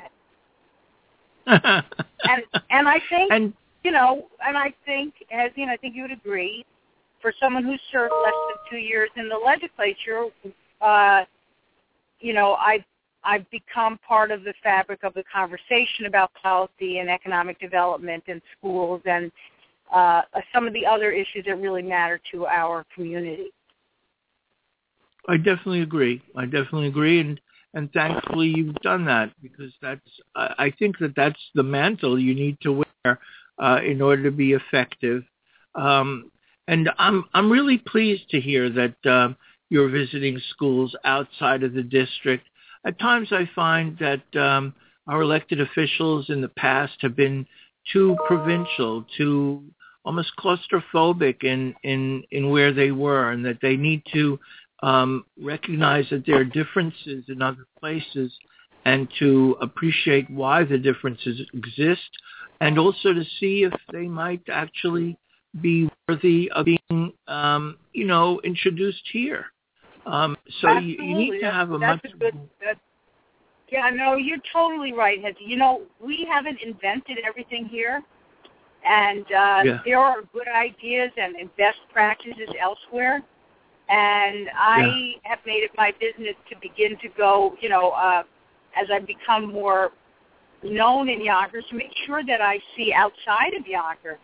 that? and I think, and I think, Hezi, and I think you would agree, for someone who's served less than 2 years in the legislature, I've become part of the fabric of the conversation about policy and economic development in schools and some of the other issues that really matter to our community. I definitely agree. And thankfully you've done that, because I think that's the mantle you need to wear in order to be effective. And I'm really pleased to hear that you're visiting schools outside of the district. At times I find that our elected officials in the past have been too provincial, too almost claustrophobic in where they were, and that they need to recognize that there are differences in other places and to appreciate why the differences exist, and also to see if they might actually be worthy of being, introduced here. So you need to have a much... Yeah, no, you're totally right, Hetty. We haven't invented everything here, and there are good ideas and best practices elsewhere. And I have made it my business to begin to go, as I become more known in Yonkers, to make sure that I see outside of Yonkers,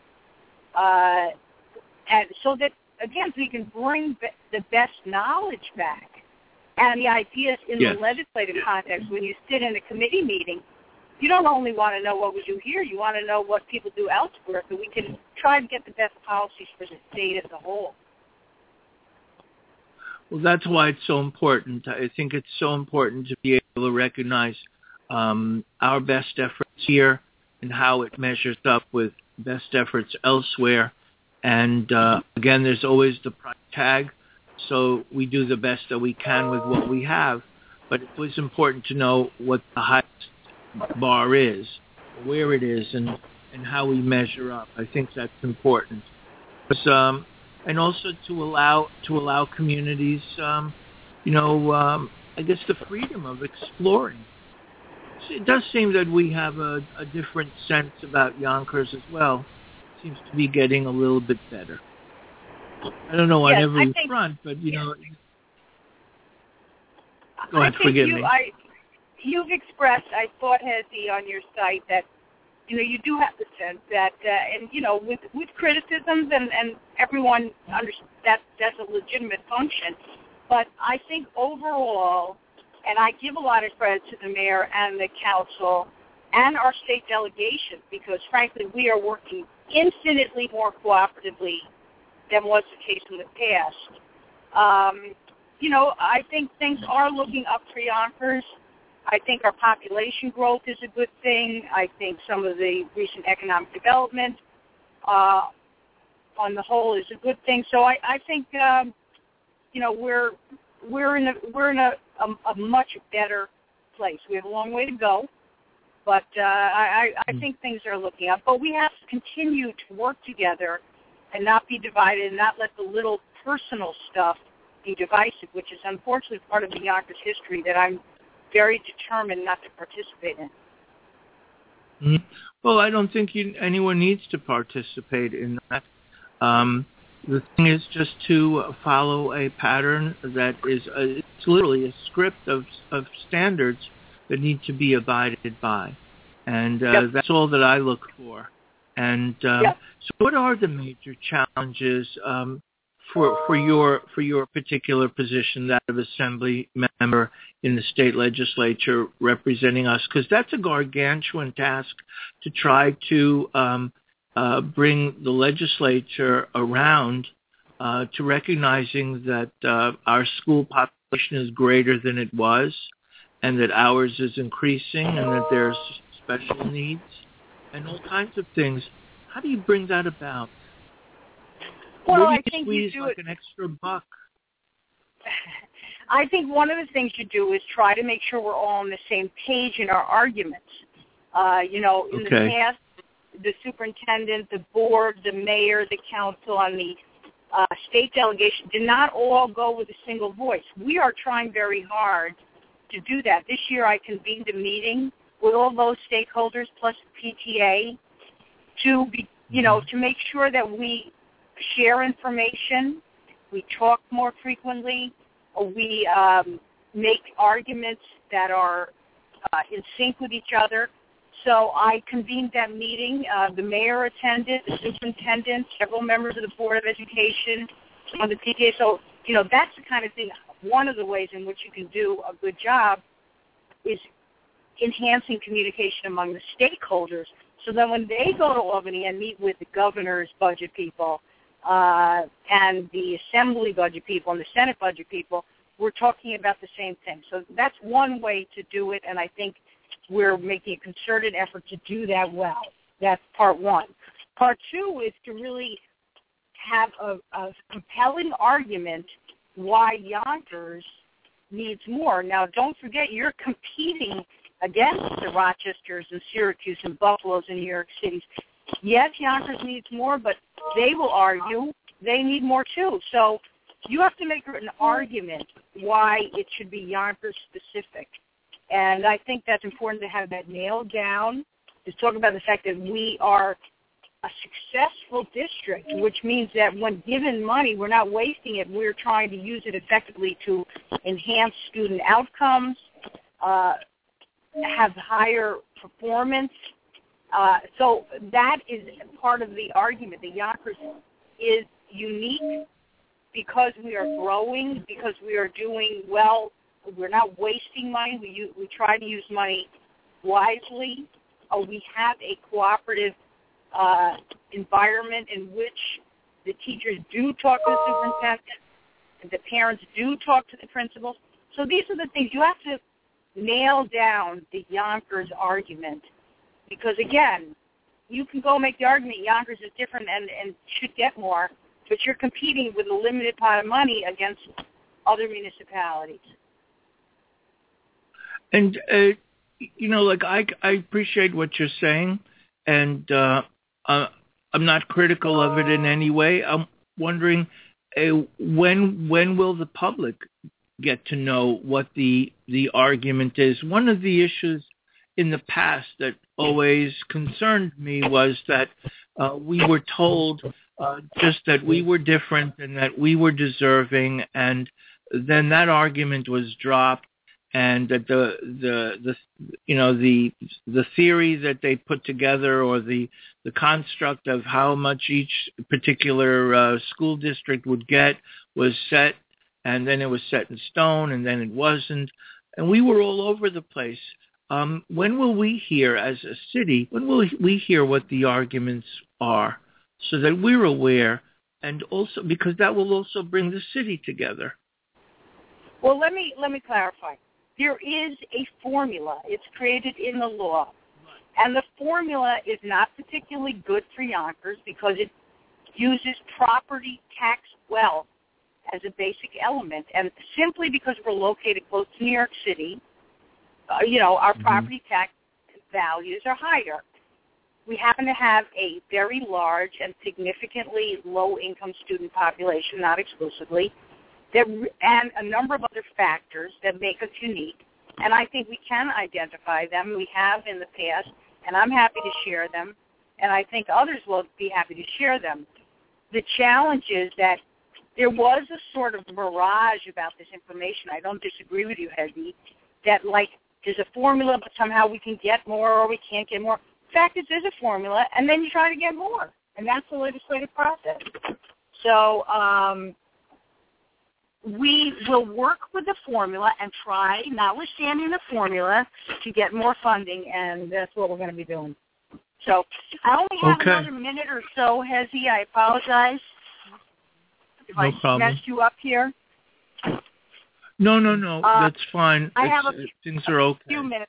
and so that, again, we can bring the best knowledge back and the ideas in the legislative context. When you sit in a committee meeting, you don't only want to know what we do here, you want to know what people do elsewhere, so we can try to get the best policies for the state as a whole. Well, that's why it's so important. I think it's so important to be able to recognize our best efforts here and how it measures up with best efforts elsewhere. And again, there's always the price tag, so we do the best that we can with what we have. But it was important to know what the highest bar is, where it is, and how we measure up. I think that's important. And also to allow communities, I guess the freedom of exploring. It does seem that we have a different sense about Yonkers as well. It seems to be getting a little bit better. I don't know on every front, but go ahead, forgive me. You've expressed, I thought, Hetty, on your site that you do have the sense that, with criticisms and everyone understands that's a legitimate function. But I think overall, and I give a lot of credit to the mayor and the council and our state delegation, because frankly we are working infinitely more cooperatively than was the case in the past. I think things are looking up for Yonkers. I think our population growth is a good thing. I think some of the recent economic development on the whole is a good thing. So I think we're in a much better place. We have a long way to go, but I think things are looking up. But we have to continue to work together and not be divided and not let the little personal stuff be divisive, which is unfortunately part of the Yonkers history that I'm very determined not to participate in. Well, I don't think anyone needs to participate in that. The thing is just to follow a pattern that is it's literally a script of standards that need to be abided by. And that's all that I look for. And so what are the major challenges for your particular position, that of assembly member in the state legislature representing us? Because that's a gargantuan task to try to bring the legislature around to recognizing that our school population is greater than it was, and that ours is increasing, and that there's special needs and all kinds of things. How do you bring that about? Well, I think you do like an extra buck. I think one of the things you do is try to make sure we're all on the same page in our arguments. In the past, the superintendent, the board, the mayor, the council, and the state delegation did not all go with a single voice. We are trying very hard to do that. This year I convened a meeting with all those stakeholders plus PTA to make sure that we share information, we talk more frequently, we make arguments that are in sync with each other. So I convened that meeting. The mayor attended, the superintendent, several members of the Board of Education, on the PTA. So, that's the kind of thing. One of the ways in which you can do a good job is enhancing communication among the stakeholders. So then when they go to Albany and meet with the governor's budget people and the assembly budget people and the Senate budget people, we're talking about the same thing. So that's one way to do it, and I think we're making a concerted effort to do that well. That's part one. Part two is to really have a compelling argument why Yonkers needs more. Now, don't forget, you're competing against the Rochesters and Syracuse and Buffaloes and New York Cities. Yes, Yonkers needs more, but they will argue they need more too. So you have to make an argument why it should be Yonkers specific. And I think that's important to have that nailed down, to talk about the fact that we are a successful district, which means that when given money, we're not wasting it. We're trying to use it effectively to enhance student outcomes, have higher performance. So that is part of the argument. The Yonkers is unique because we are growing, because we are doing well. We're not wasting money. We try to use money wisely. We have a cooperative environment in which the teachers do talk to the superintendent, and the parents do talk to the principals. So these are the things you have to nail down the Yonkers argument, because again, you can go make the argument Yonkers is different and should get more, but you're competing with a limited pot of money against other municipalities. And I appreciate what you're saying, and I'm not critical of it in any way. I'm wondering when will the public get to know what the argument is? One of the issues in the past that always concerned me was that we were told just that we were different and that we were deserving, and then that argument was dropped, and that the theory that they put together, or the construct of how much each particular school district would get, was set, and then it was set in stone, and then it wasn't, and we were all over the place. When will we hear, as a city, when will we hear what the arguments are, so that we're aware, and also because that will also bring the city together? Well, let me clarify. There is a formula. It's created in the law. And the formula is not particularly good for Yonkers because it uses property tax wealth as a basic element. And simply because we're located close to New York City, our property tax values are higher. We happen to have a very large and significantly low-income student population, not exclusively, and a number of other factors that make us unique. And I think we can identify them. We have in the past, and I'm happy to share them, and I think others will be happy to share them. The challenge is that there was a sort of mirage about this information. I don't disagree with you, Hezi, that there's a formula, but somehow we can get more or we can't get more. The fact is there's a formula, and then you try to get more, and that's the legislative process. So we will work with the formula and try, notwithstanding the formula, to get more funding, and that's what we're going to be doing. So I only have another minute or so, Hezi. I apologize if I messed you up here. No. That's fine. I have things are okay. Few minutes.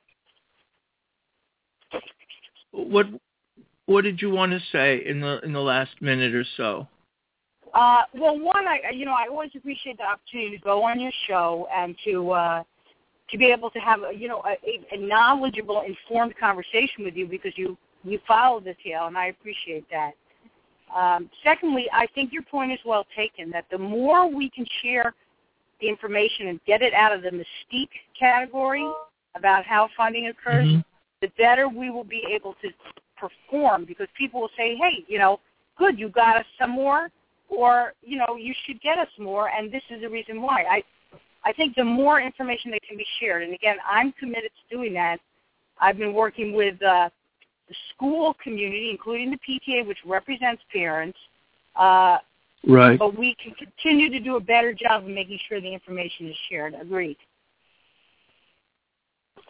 What did you want to say in the last minute or so? Well, one, I always appreciate the opportunity to go on your show and to be able to have a knowledgeable, informed conversation with you, because you follow the tale, and I appreciate that. Secondly, I think your point is well taken, that the more we can share the information and get it out of the mystique category about how funding occurs, the better we will be able to perform, because people will say, hey, good, you got us some more, or, you should get us more, and this is the reason why. I think the more information that can be shared, and again, I'm committed to doing that. I've been working with the school community, including the PTA, which represents parents. Right. But we can continue to do a better job of making sure the information is shared. Agreed.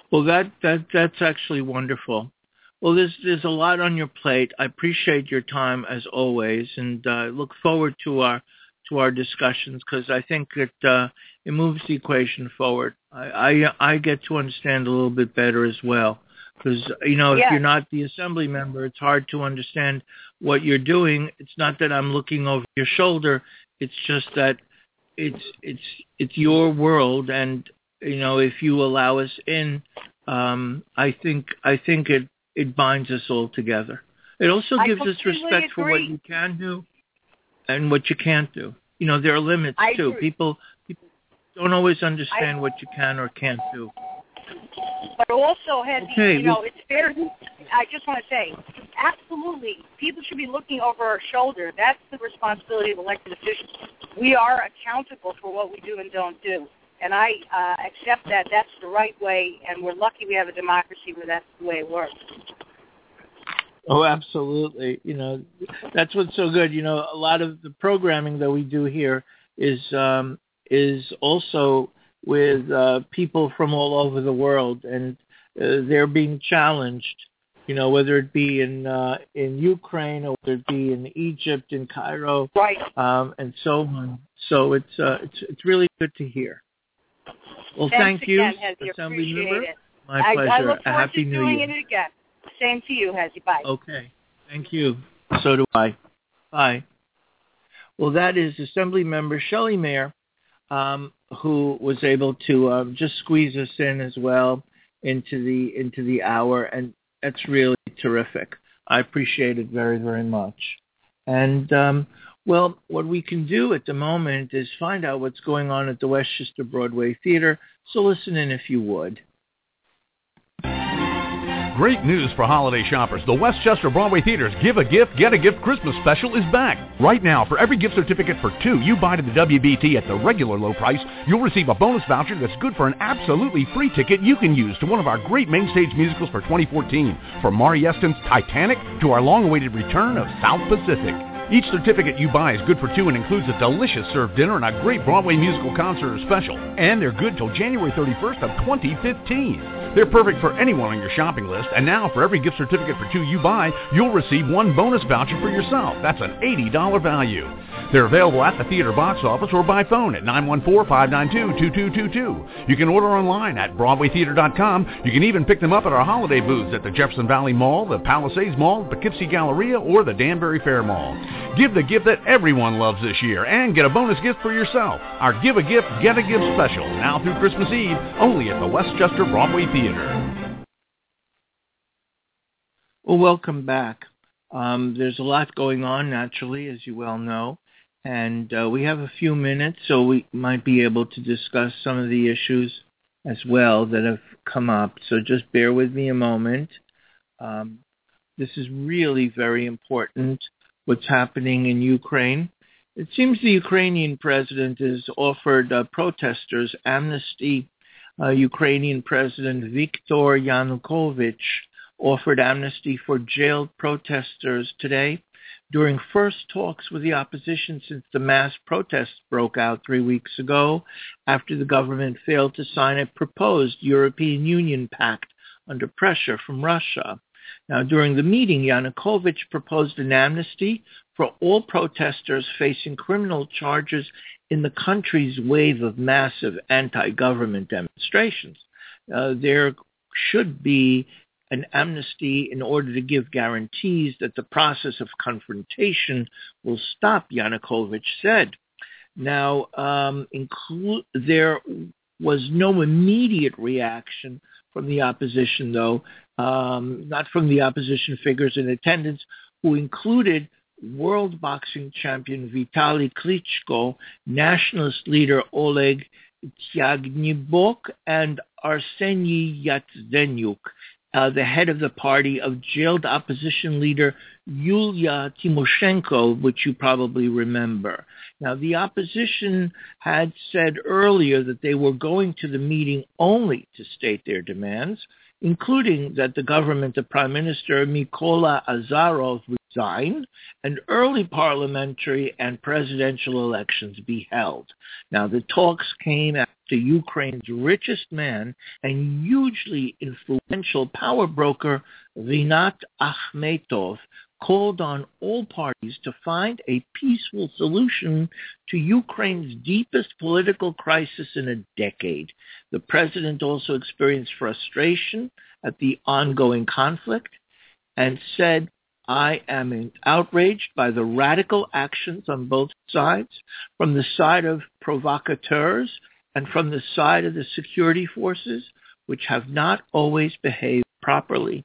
Well, that's actually wonderful. Well, there's a lot on your plate. I appreciate your time as always, and look forward to our discussions, because I think it moves the equation forward. I get to understand a little bit better as well, because if you're not the assembly member, it's hard to understand what you're doing. It's not that I'm looking over your shoulder. It's just that it's your world, and if you allow us in, I think it binds us all together. It also gives us respect for what you can do and what you can't do. There are limits too. People don't always understand what you can or can't do. But also, it's fair. I just want to say, absolutely, people should be looking over our shoulder. That's the responsibility of elected officials. We are accountable for what we do and don't do. And I accept that that's the right way, and we're lucky we have a democracy where that's the way it works. Oh, absolutely. That's what's so good. A lot of the programming that we do here is also with people from all over the world, and they're being challenged. Whether it be in Ukraine or whether it be in Egypt, in Cairo, right, and so on. So it's really good to hear. Well, thank you, Assembly Member. My pleasure. I look forward Happy to New doing Year. it again. Same to you, Hezi. Bye. Okay. Thank you. So do I. Bye. Well, that is Assembly Member Shelley Mayer, who was able to just squeeze us in as well into the hour, and that's really terrific. I appreciate it very, very much. And well, what we can do at the moment is find out what's going on at the Westchester Broadway Theater. So listen in if you would. Great news for holiday shoppers. The Westchester Broadway Theater's Give a Gift, Get a Gift Christmas special is back. Right now, for every gift certificate for 2 you buy to the WBT at the regular low price, you'll receive a bonus voucher that's good for an absolutely free ticket you can use to one of our great main stage musicals for 2014. From Maury Eston's Titanic to our long-awaited return of South Pacific. Each certificate you buy is good for 2 and includes a delicious served dinner and a great Broadway musical concert or special. And they're good till January 31st of 2015. They're perfect for anyone on your shopping list. And now, for every gift certificate for 2 you buy, you'll receive 1 bonus voucher for yourself. That's an $80 value. They're available at the theater box office or by phone at 914-592-2222. You can order online at BroadwayTheater.com. You can even pick them up at our holiday booths at the Jefferson Valley Mall, the Palisades Mall, the Poughkeepsie Galleria, or the Danbury Fair Mall. Give the gift that everyone loves this year and get a bonus gift for yourself. Our Give a Gift, Get a Gift special, now through Christmas Eve, only at the Westchester Broadway Theater. Well, welcome back. There's a lot going on, naturally, as you well know. And we have a few minutes, so we might be able to discuss some of the issues as well that have come up. So just bear with me a moment. This is really very important, what's happening in Ukraine. It seems the Ukrainian president has offered protesters amnesty. Ukrainian President Viktor Yanukovych offered amnesty for jailed protesters today during first talks with the opposition since the mass protests broke out 3 weeks ago after the government failed to sign a proposed European Union pact under pressure from Russia. Now, during the meeting, Yanukovych proposed an amnesty for all protesters facing criminal charges in the country's wave of massive anti-government demonstrations. There should be an amnesty in order to give guarantees that the process of confrontation will stop, Yanukovych said. Now, there was no immediate reaction from the opposition, though, not from the opposition figures in attendance, who included world boxing champion Vitaly Klitschko, nationalist leader Oleg Tyagnybok, and Arseniy Yatsenyuk, the head of the party of jailed opposition leader Yulia Tymoshenko, which you probably remember. Now, the opposition had said earlier that they were going to the meeting only to state their demands, including that the government of Prime Minister Mykola Azarov resign and early parliamentary and presidential elections be held. Now, the talks came after Ukraine's richest man and hugely influential power broker, Rinat Akhmetov, called on all parties to find a peaceful solution to Ukraine's deepest political crisis in a decade. The president also experienced frustration at the ongoing conflict and said, "I am outraged by the radical actions on both sides, from the side of provocateurs and from the side of the security forces, which have not always behaved properly."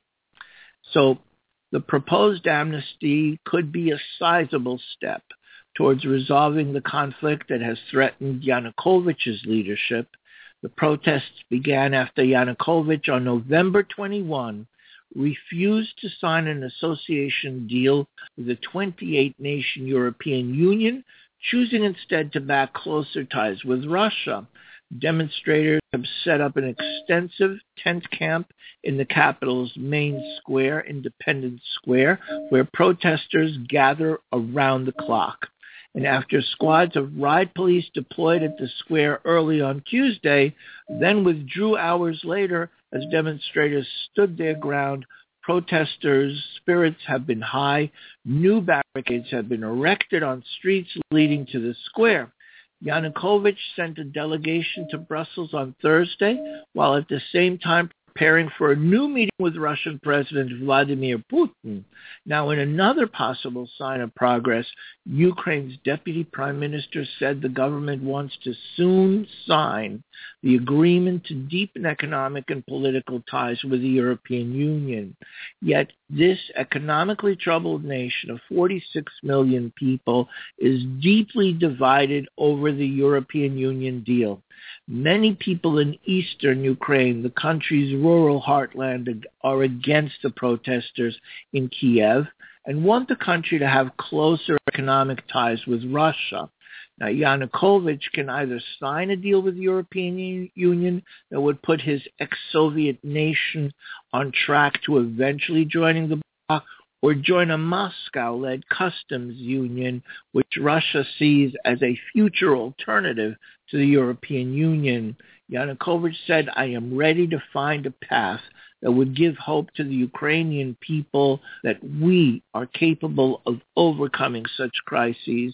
So the proposed amnesty could be a sizable step towards resolving the conflict that has threatened Yanukovych's leadership. The protests began after Yanukovych on November 21 refused to sign an association deal with the 28-nation European Union, choosing instead to back closer ties with Russia. Demonstrators have set up an extensive tent camp in the capital's main square, Independence Square, where protesters gather around the clock. And after squads of riot police deployed at the square early on Tuesday, then withdrew hours later as demonstrators stood their ground, protesters' spirits have been high. New barricades have been erected on streets leading to the square. Yanukovych sent a delegation to Brussels on Thursday, while at the same time preparing for a new meeting with Russian President Vladimir Putin. Now, in another possible sign of progress, Ukraine's deputy prime minister said the government wants to soon sign the agreement to deepen economic and political ties with the European Union. Yet this economically troubled nation of 46 million people is deeply divided over the European Union deal. Many people in eastern Ukraine, the country's rural heartland, are against the protesters in Kiev and want the country to have closer economic ties with Russia. Now, Yanukovych can either sign a deal with the European Union that would put his ex-Soviet nation on track to eventually joining the bloc, or join a Moscow-led customs union, which Russia sees as a future alternative to the European Union. Yanukovych said, "I am ready to find a path that would give hope to the Ukrainian people that we are capable of overcoming such crises."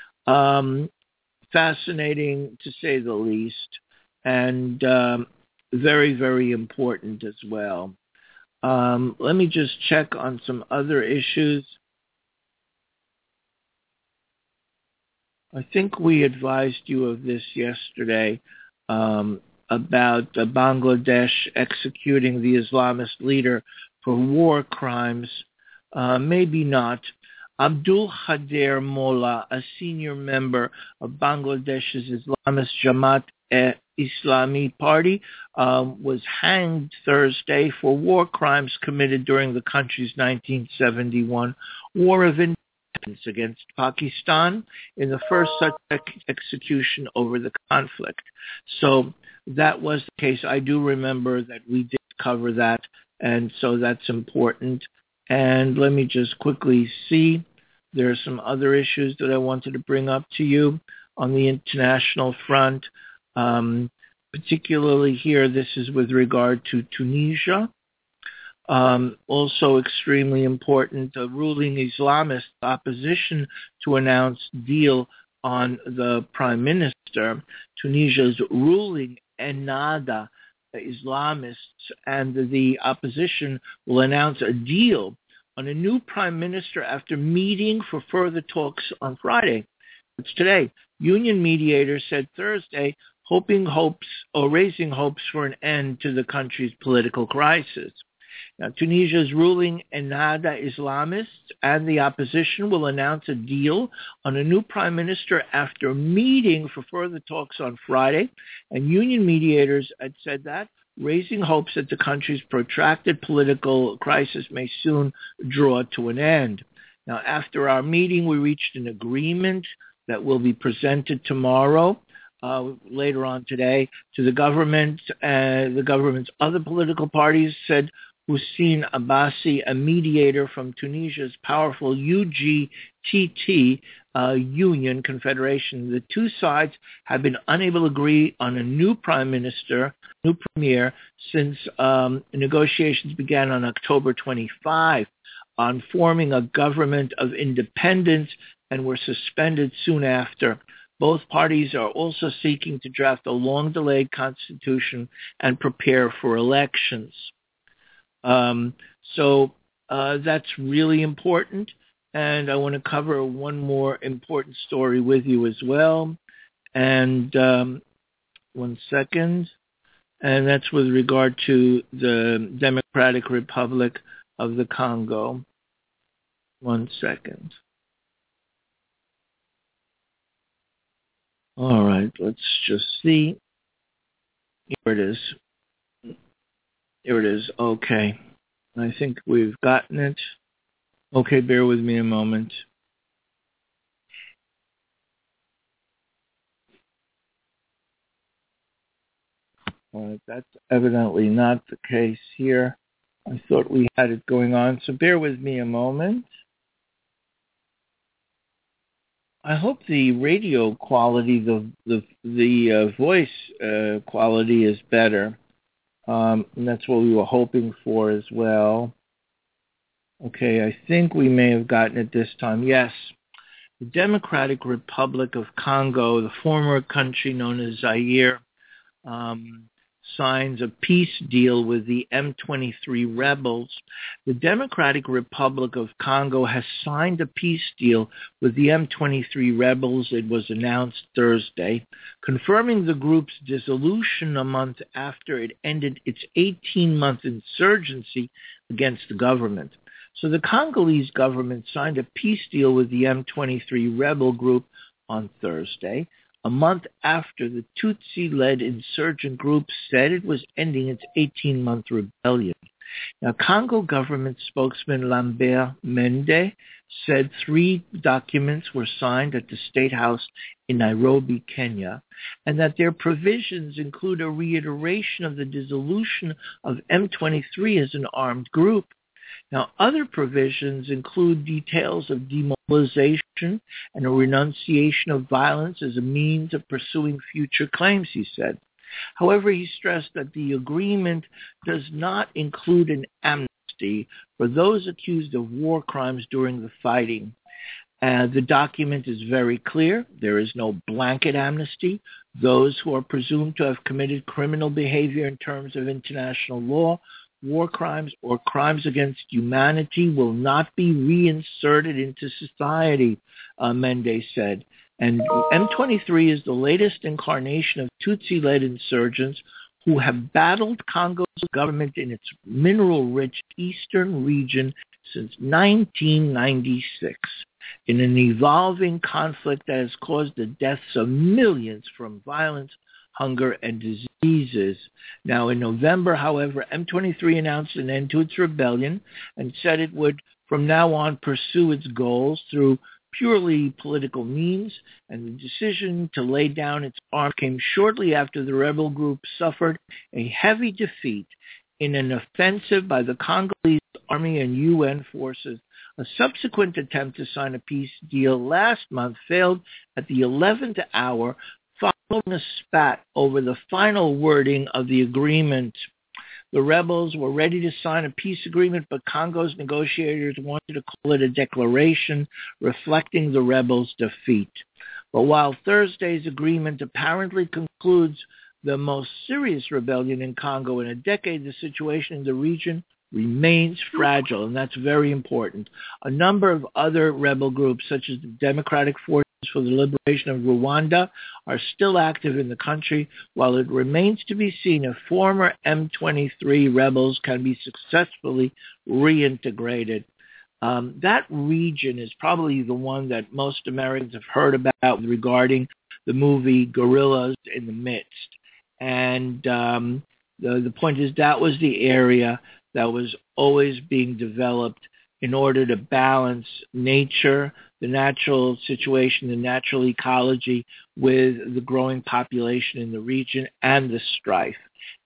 Fascinating, to say the least, and very, very important as well. Let me just check on some other issues. I think we advised you of this yesterday, about Bangladesh executing the Islamist leader for war crimes. Maybe not. Abdul Khader Mollah, a senior member of Bangladesh's Islamist Jamaat-e-Islami party, was hanged Thursday for war crimes committed during the country's 1971 War of Independence against Pakistan, in the first such execution over the conflict. So that was the case. I do remember that we did cover that, and so that's important. And let me just quickly see. There are some other issues that I wanted to bring up to you on the international front. Particularly here, this is with regard to Tunisia. Also extremely important, the ruling Islamist opposition to announce deal on the prime minister. Tunisia's ruling Ennahda Islamists and the opposition will announce a deal on a new prime minister after meeting for further talks on Friday. It's today. Union mediators said Thursday, raising hopes for an end to the country's political crisis. Now, Tunisia's ruling Ennahda Islamists and the opposition will announce a deal on a new prime minister after meeting for further talks on Friday, and union mediators had said that, raising hopes that the country's protracted political crisis may soon draw to an end. Now, after our meeting, we reached an agreement that will be presented tomorrow, later on today, to the government. The government's other political parties said Hussein Abbasi, a mediator from Tunisia's powerful UGTT Union Confederation. The two sides have been unable to agree on a new new premier, since negotiations began on October 25 on forming a government of independence and were suspended soon after. Both parties are also seeking to draft a long-delayed constitution and prepare for elections. So that's really important. And I want to cover one more important story with you as well. And one second. And that's with regard to the Democratic Republic of the Congo. One second. All right, let's just see. Here it is. Here it is. Okay. I think we've gotten it. Okay, bear with me a moment. All right, that's evidently not the case here. I thought we had it going on, so bear with me a moment. I hope the radio quality, the voice quality is better. And that's what we were hoping for as well. Okay, I think we may have gotten it this time. Yes. The Democratic Republic of Congo, the former country known as Zaire, signs a peace deal with the M23 rebels. The Democratic Republic of Congo has signed a peace deal with the M23 rebels. It was announced Thursday, confirming the group's dissolution a month after it ended its 18-month insurgency against the government. So the Congolese government signed a peace deal with the M23 rebel group on Thursday, a month after the Tutsi-led insurgent group said it was ending its 18-month rebellion. Now, Congo government spokesman Lambert Mende said 3 documents were signed at the State House in Nairobi, Kenya, and that their provisions include a reiteration of the dissolution of M23 as an armed group. Now, other provisions include details of demobilization and a renunciation of violence as a means of pursuing future claims, he said. However, he stressed that the agreement does not include an amnesty for those accused of war crimes during the fighting. The document is very clear. There is no blanket amnesty. Those who are presumed to have committed criminal behavior in terms of international law, war crimes, or crimes against humanity will not be reinserted into society, Mende said. And M23 is the latest incarnation of Tutsi-led insurgents who have battled Congo's government in its mineral-rich eastern region since 1996, in an evolving conflict that has caused the deaths of millions from violence, hunger, and diseases. Now, in November, however, M23 announced an end to its rebellion and said it would, from now on, pursue its goals through purely political means, and the decision to lay down its arms came shortly after the rebel group suffered a heavy defeat in an offensive by the Congolese army and UN forces. A subsequent attempt to sign a peace deal last month failed at the 11th hour, following a spat over the final wording of the agreement. The rebels were ready to sign a peace agreement, but Congo's negotiators wanted to call it a declaration reflecting the rebels' defeat. But while Thursday's agreement apparently concludes the most serious rebellion in Congo in a decade, the situation in the region remains fragile, and that's very important. A number of other rebel groups, such as the Democratic Forces for the Liberation of Rwanda, are still active in the country, while it remains to be seen if former M23 rebels can be successfully reintegrated. That region is probably the one that most Americans have heard about regarding the movie Gorillas in the Midst. And the point is that was the area that was always being developed in order to balance nature, the natural situation, the natural ecology with the growing population in the region and the strife.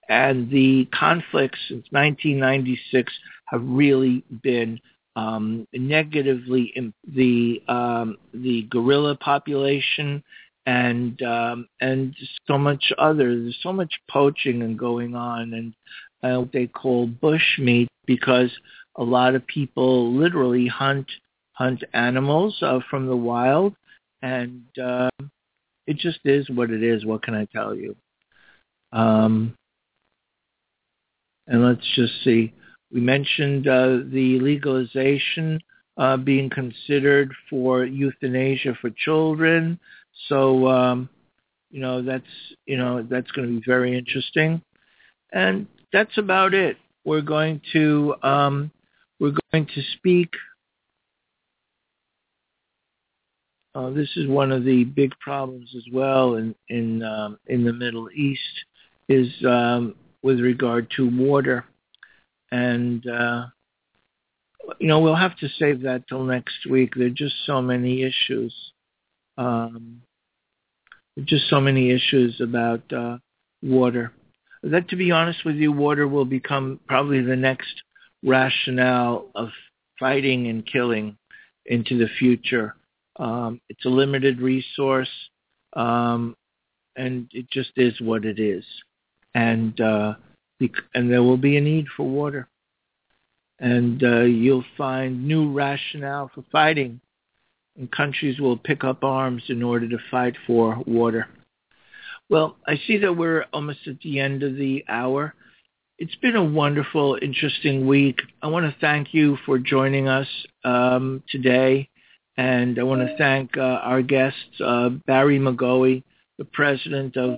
And the conflicts since 1996 have really been negatively the gorilla population and so much other. There's so much poaching and going on, and what they call bushmeat, because a lot of people literally hunt animals from the wild, and it just is what it is. What can I tell you? And let's just see. We mentioned the legalization being considered for euthanasia for children. So, that's going to be very interesting. And that's about it. We're going to speak. This is one of the big problems as well in the Middle East is with regard to water. And, we'll have to save that till next week. There are just so many issues. About water. That, to be honest with you, water will become probably the next rationale of fighting and killing into the future. It's a limited resource, and it just is what it is. And there will be a need for water. And you'll find new rationale for fighting. And countries will pick up arms in order to fight for water. Well, I see that we're almost at the end of the hour. It's been a wonderful, interesting week. I want to thank you for joining us today. And I want to thank our guests, Barry McGoey, the president of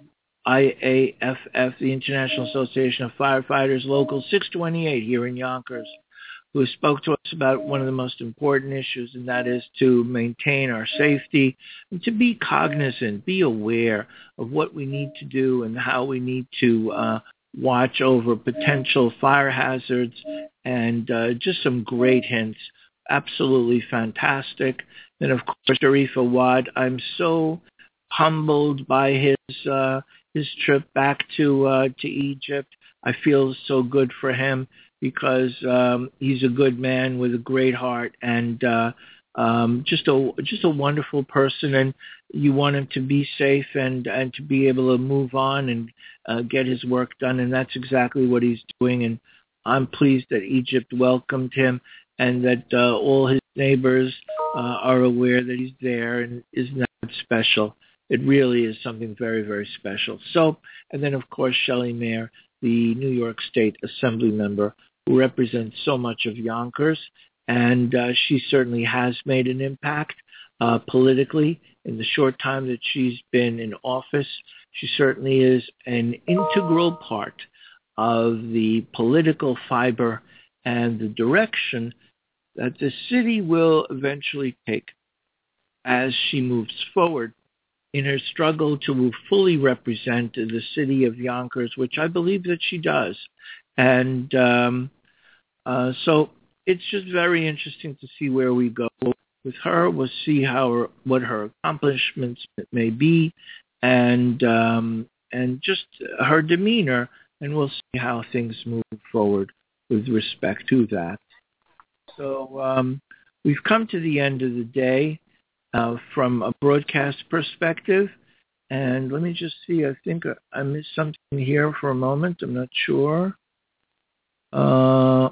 IAFF, the International Association of Firefighters, Local 628 here in Yonkers, who spoke to us about one of the most important issues, and that is to maintain our safety and to be cognizant, be aware of what we need to do and how we need to watch over potential fire hazards, and just some great hints. Absolutely fantastic. And of course, Sharif Awad, I'm so humbled by his trip back to Egypt. I feel so good for him because he's a good man with a great heart and just a wonderful person. And you want him to be safe and to be able to move on and get his work done. And that's exactly what he's doing. And I'm pleased that Egypt welcomed him and that all his neighbors are aware that he's there and is not special. It really is something very, very special. So, and then of course, Shelley Mayer, the New York State Assembly member, who represents so much of Yonkers, and she certainly has made an impact politically in the short time that she's been in office. She certainly is an integral part of the political fiber and the direction that the city will eventually take as she moves forward in her struggle to fully represent the city of Yonkers, which I believe that she does. And so it's just very interesting to see where we go with her. We'll see what her accomplishments may be, and just her demeanor, and we'll see how things move forward with respect to that. So we've come to the end of the day from a broadcast perspective. And let me just see. I think I missed something here for a moment. I'm not sure. Let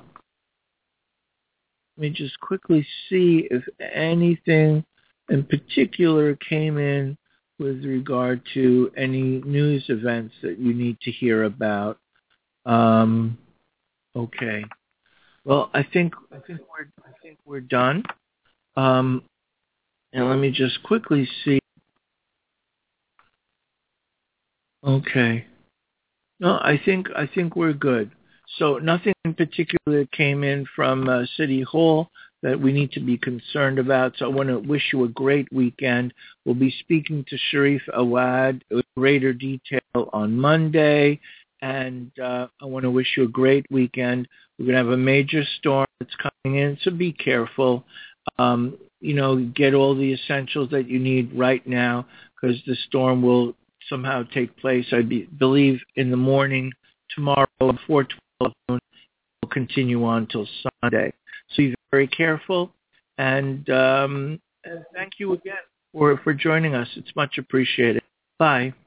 me just quickly see if anything in particular came in with regard to any news events that you need to hear about. Okay. Well, I think we're done. And let me just quickly see. Okay. No, I think we're good. So nothing in particular came in from City Hall that we need to be concerned about. So I want to wish you a great weekend. We'll be speaking to Sharif Awad with greater detail on Monday. And I want to wish you a great weekend. We're going to have a major storm that's coming in, so be careful. Get all the essentials that you need right now because the storm will somehow take place, I believe, in the morning tomorrow before 12 noon. We'll continue on till Sunday. So be very careful, and thank you again for joining us. It's much appreciated. Bye.